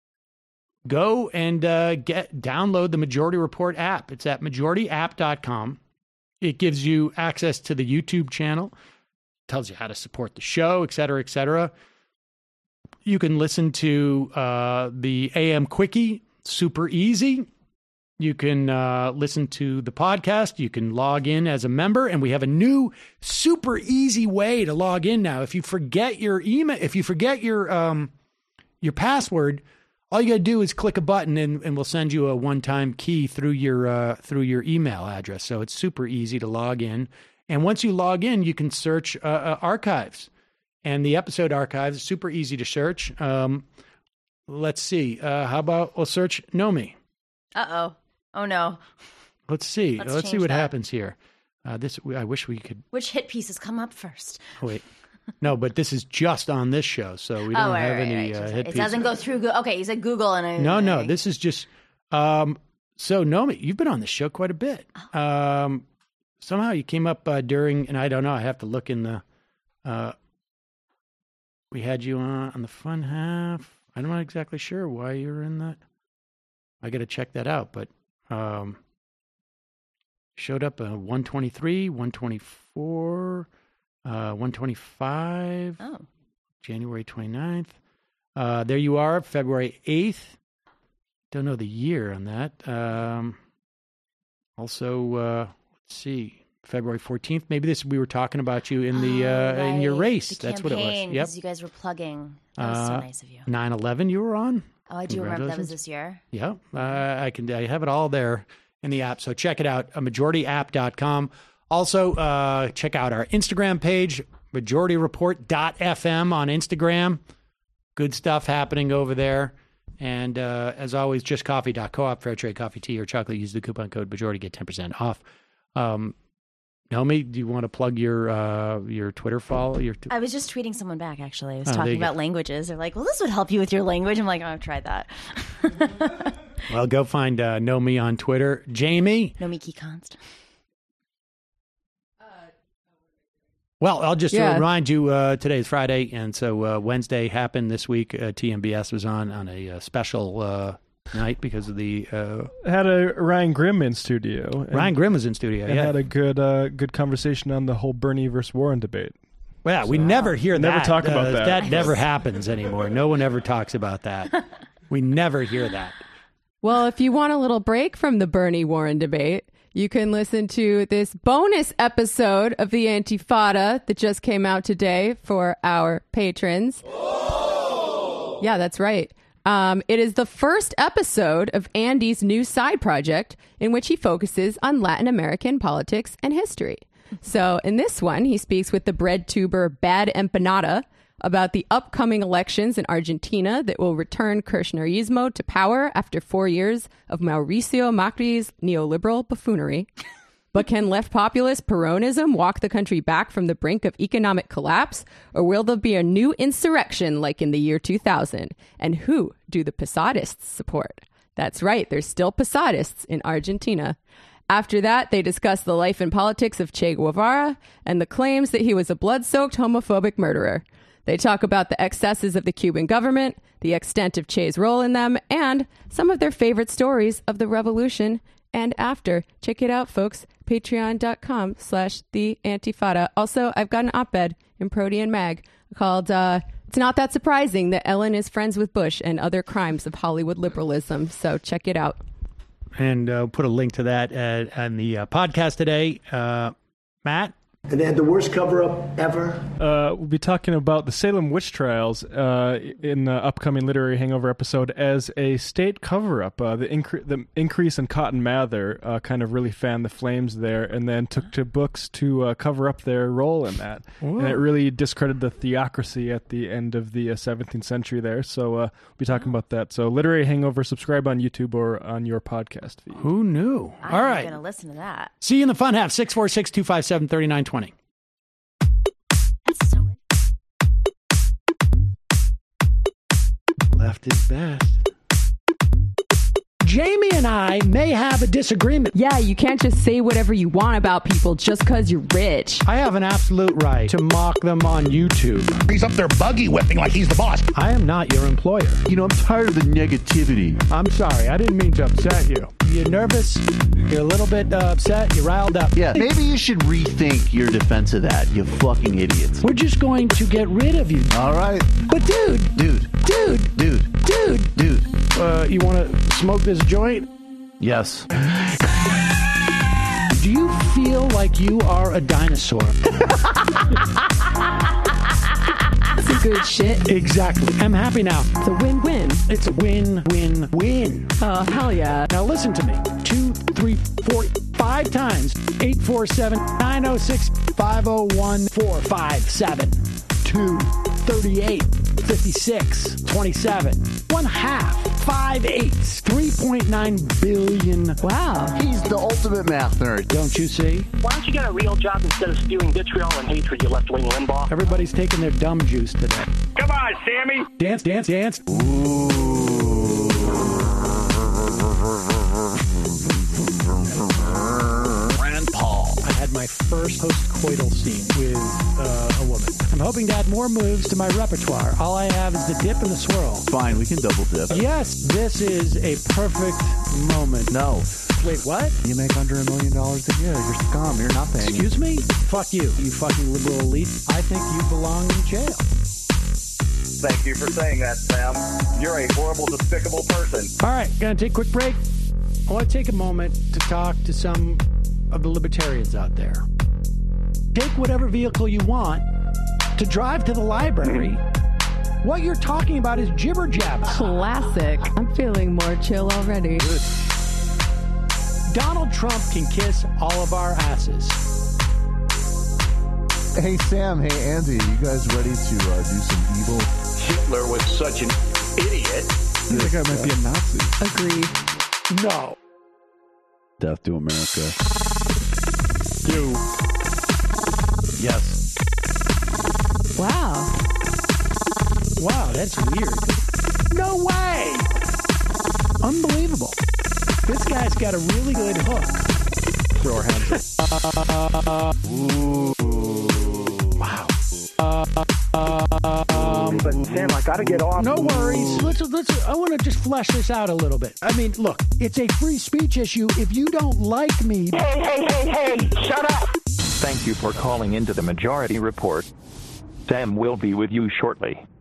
Go and uh, get download the Majority Report app. It's at majority app dot com. It gives you access to the YouTube channel, tells you how to support the show, et cetera, et cetera. You can listen to uh, the A M Quickie, super easy. You can uh, listen to the podcast. You can log in as a member, and we have a new super easy way to log in now. If you forget your email, if you forget your um, your password, all you got to do is click a button, and, and we'll send you a one-time key through your uh, through your email address. So it's super easy to log in. And once you log in, you can search uh, uh, archives. And the episode archives, super easy to search. Um, let's see. Uh, how about we'll search Know Me? Uh-oh. Oh, no. Let's see. Let's Let's see change what that. happens here. Uh, this I wish we could. Which hit pieces come up first? Oh, wait. No, but this is just on this show, so we don't oh, right, have right, any right. uh, hit It pieces. doesn't go through. Go- okay, you said Google and I. No, no. This is just. Um, so, Know Me, you've been on the show quite a bit. Oh. Um, somehow you came up uh, during, and I don't know, I have to look in the. Uh, we had you on, on the fun half. I'm not exactly sure why you're in that. I got to check that out, but um, showed up uh, one twenty-three, one twenty-four, uh, one twenty-five, oh. January twenty-ninth. Uh, there you are, February eighth. Don't know the year on that. Um, also, uh, let's see, February fourteenth. Maybe this we were talking about you in the uh, oh, in your right. race. The That's what it was. campaign, Yep. 'cause you guys were plugging. That was so Uh, nice of you. nine eleven you were on? Oh, I do remember that was this year. Yeah, uh, I can. I have it all there in the app. So check it out, uh, majority app dot com. Also, uh, check out our Instagram page, majority report dot f m on Instagram. Good stuff happening over there. And uh, as always, just coffee dot coop, fair trade coffee, tea, or chocolate. Use the coupon code majority, get ten percent off. Um, Naomi, do you want to plug your uh, your Twitter follow? Your t- I was just tweeting someone back, actually. I was Oh, there talking you go. about languages. They're like, well, this would help you with your language. I'm like, oh, I've tried that. well, go find uh, Naomi on Twitter. Jamie? Naomi Key Const. Well, I'll just Yeah. remind you, uh, today is Friday, and so uh, Wednesday happened this week. Uh, T M B S was on on a uh, special uh, night because of the... Uh, had a Ryan Grimm in studio. and- Ryan Grimm was in studio, and yeah. had a good uh, good conversation on the whole Bernie versus Warren debate. Well, yeah, we never hear Never that. talk about Uh, that. That never happens anymore. No one ever talks about that. We never hear that. Well, if you want a little break from the Bernie Warren debate, you can listen to this bonus episode of the Antifada that just came out today for our patrons. Oh! Yeah, that's right. Um, it is the first episode of Andy's new side project in which he focuses on Latin American politics and history. So in this one, he speaks with the bread tuber Bad Empanada about the upcoming elections in Argentina that will return Kirchnerismo to power after four years of Mauricio Macri's neoliberal buffoonery. But can left populist Peronism walk the country back from the brink of economic collapse? Or will there be a new insurrection like in the year two thousand? And who do the Posadists support? That's right, there's still Posadists in Argentina. After that, they discuss the life and politics of Che Guevara and the claims that he was a blood-soaked homophobic murderer. They talk about the excesses of the Cuban government, the extent of Che's role in them, and some of their favorite stories of the revolution and after. Check it out, folks. Patreon.com slash the Antifada. Also, I've got an op-ed in Protean Mag called uh, It's Not That Surprising That Ellen is Friends with Bush and Other Crimes of Hollywood Liberalism. So check it out. And uh, put a link to that uh, on the uh, podcast today. Uh, Matt, And they had the worst cover-up ever. Uh, we'll be talking about the Salem witch trials uh, in the upcoming Literary Hangover episode as a state cover-up. Uh, the, incre- the increase in Cotton Mather uh, kind of really fanned the flames there, and then took to books to uh, cover up their role in that. Whoa. And it really discredited the theocracy at the end of the uh, seventeenth century there. So uh, we'll be talking about that. So Literary Hangover, subscribe on YouTube or on your podcast feed. Who knew? I'm All right. going to listen to that. See you in the fun half. six four six, two five seven, three nine two zero. Left is best. Jamie and I may have a disagreement. Yeah, you can't just say whatever you want about people just because you're rich. I have an absolute right to mock them on YouTube. He's up there buggy whipping like he's the boss. I am not your employer. You know, I'm tired of the negativity. I'm sorry. I didn't mean to upset you. You're nervous. You're a little bit uh, upset. You're riled up. Yeah, maybe you should rethink your defense of that, you fucking idiots. We're just going to get rid of you. All right. But dude. Dude. Dude. Dude. Dude. Dude. Uh, you want to smoke this joint? Yes. Do you feel like you are a dinosaur? That's a good shit. Exactly. I'm happy now. It's a win-win. It's a win-win-win. Oh, hell yeah. Now listen to me. Two, three, four, five times. Eight, four, seven, nine, oh, six, five, oh, one, four, five, seven, two, thirty-eight, fifty-six, twenty-seven, one half, five eighths, three point nine billion. Wow. He's the ultimate math nerd. Don't you see? Why don't you get a real job instead of spewing vitriol and hatred, you left-wing Limbaugh? Everybody's taking their dumb juice today. Come on, Sammy! Dance, dance, dance. Rand Paul. I had my first post-coital scene with uh, a woman. I'm hoping to add more moves to my repertoire. All I have is the dip and the swirl. Fine, we can double dip. Yes, this is a perfect moment. No. Wait, what? You make under a million dollars a year. You're scum. You're not paying. Excuse me? Fuck you, you fucking liberal elite. I think you belong in jail. Thank you for saying that, Sam. You're a horrible, despicable person. All right, gonna take a quick break. I want to take a moment to talk to some of the libertarians out there. Take whatever vehicle you want to drive to the library. What you're talking about is jibber jabber. Classic. I'm feeling more chill already. Good. Donald Trump can kiss all of our asses. Hey, Sam. Hey, Andy. You guys ready to uh, do some evil? Hitler was such an idiot. I think I might be a Nazi. Agree. No. Death to America. You. Yes. Wow. Wow, that's weird. No way! Unbelievable. This guy's got a really good hook. Throw our hands up. Ooh. Wow. Um, but Sam, I gotta get off. No worries. Let's let's. I want to just flesh this out a little bit. I mean, look, it's a free speech issue. If you don't like me, hey, hey, hey, hey, shut up! Thank you for calling into the Majority Report. Sam will be with you shortly.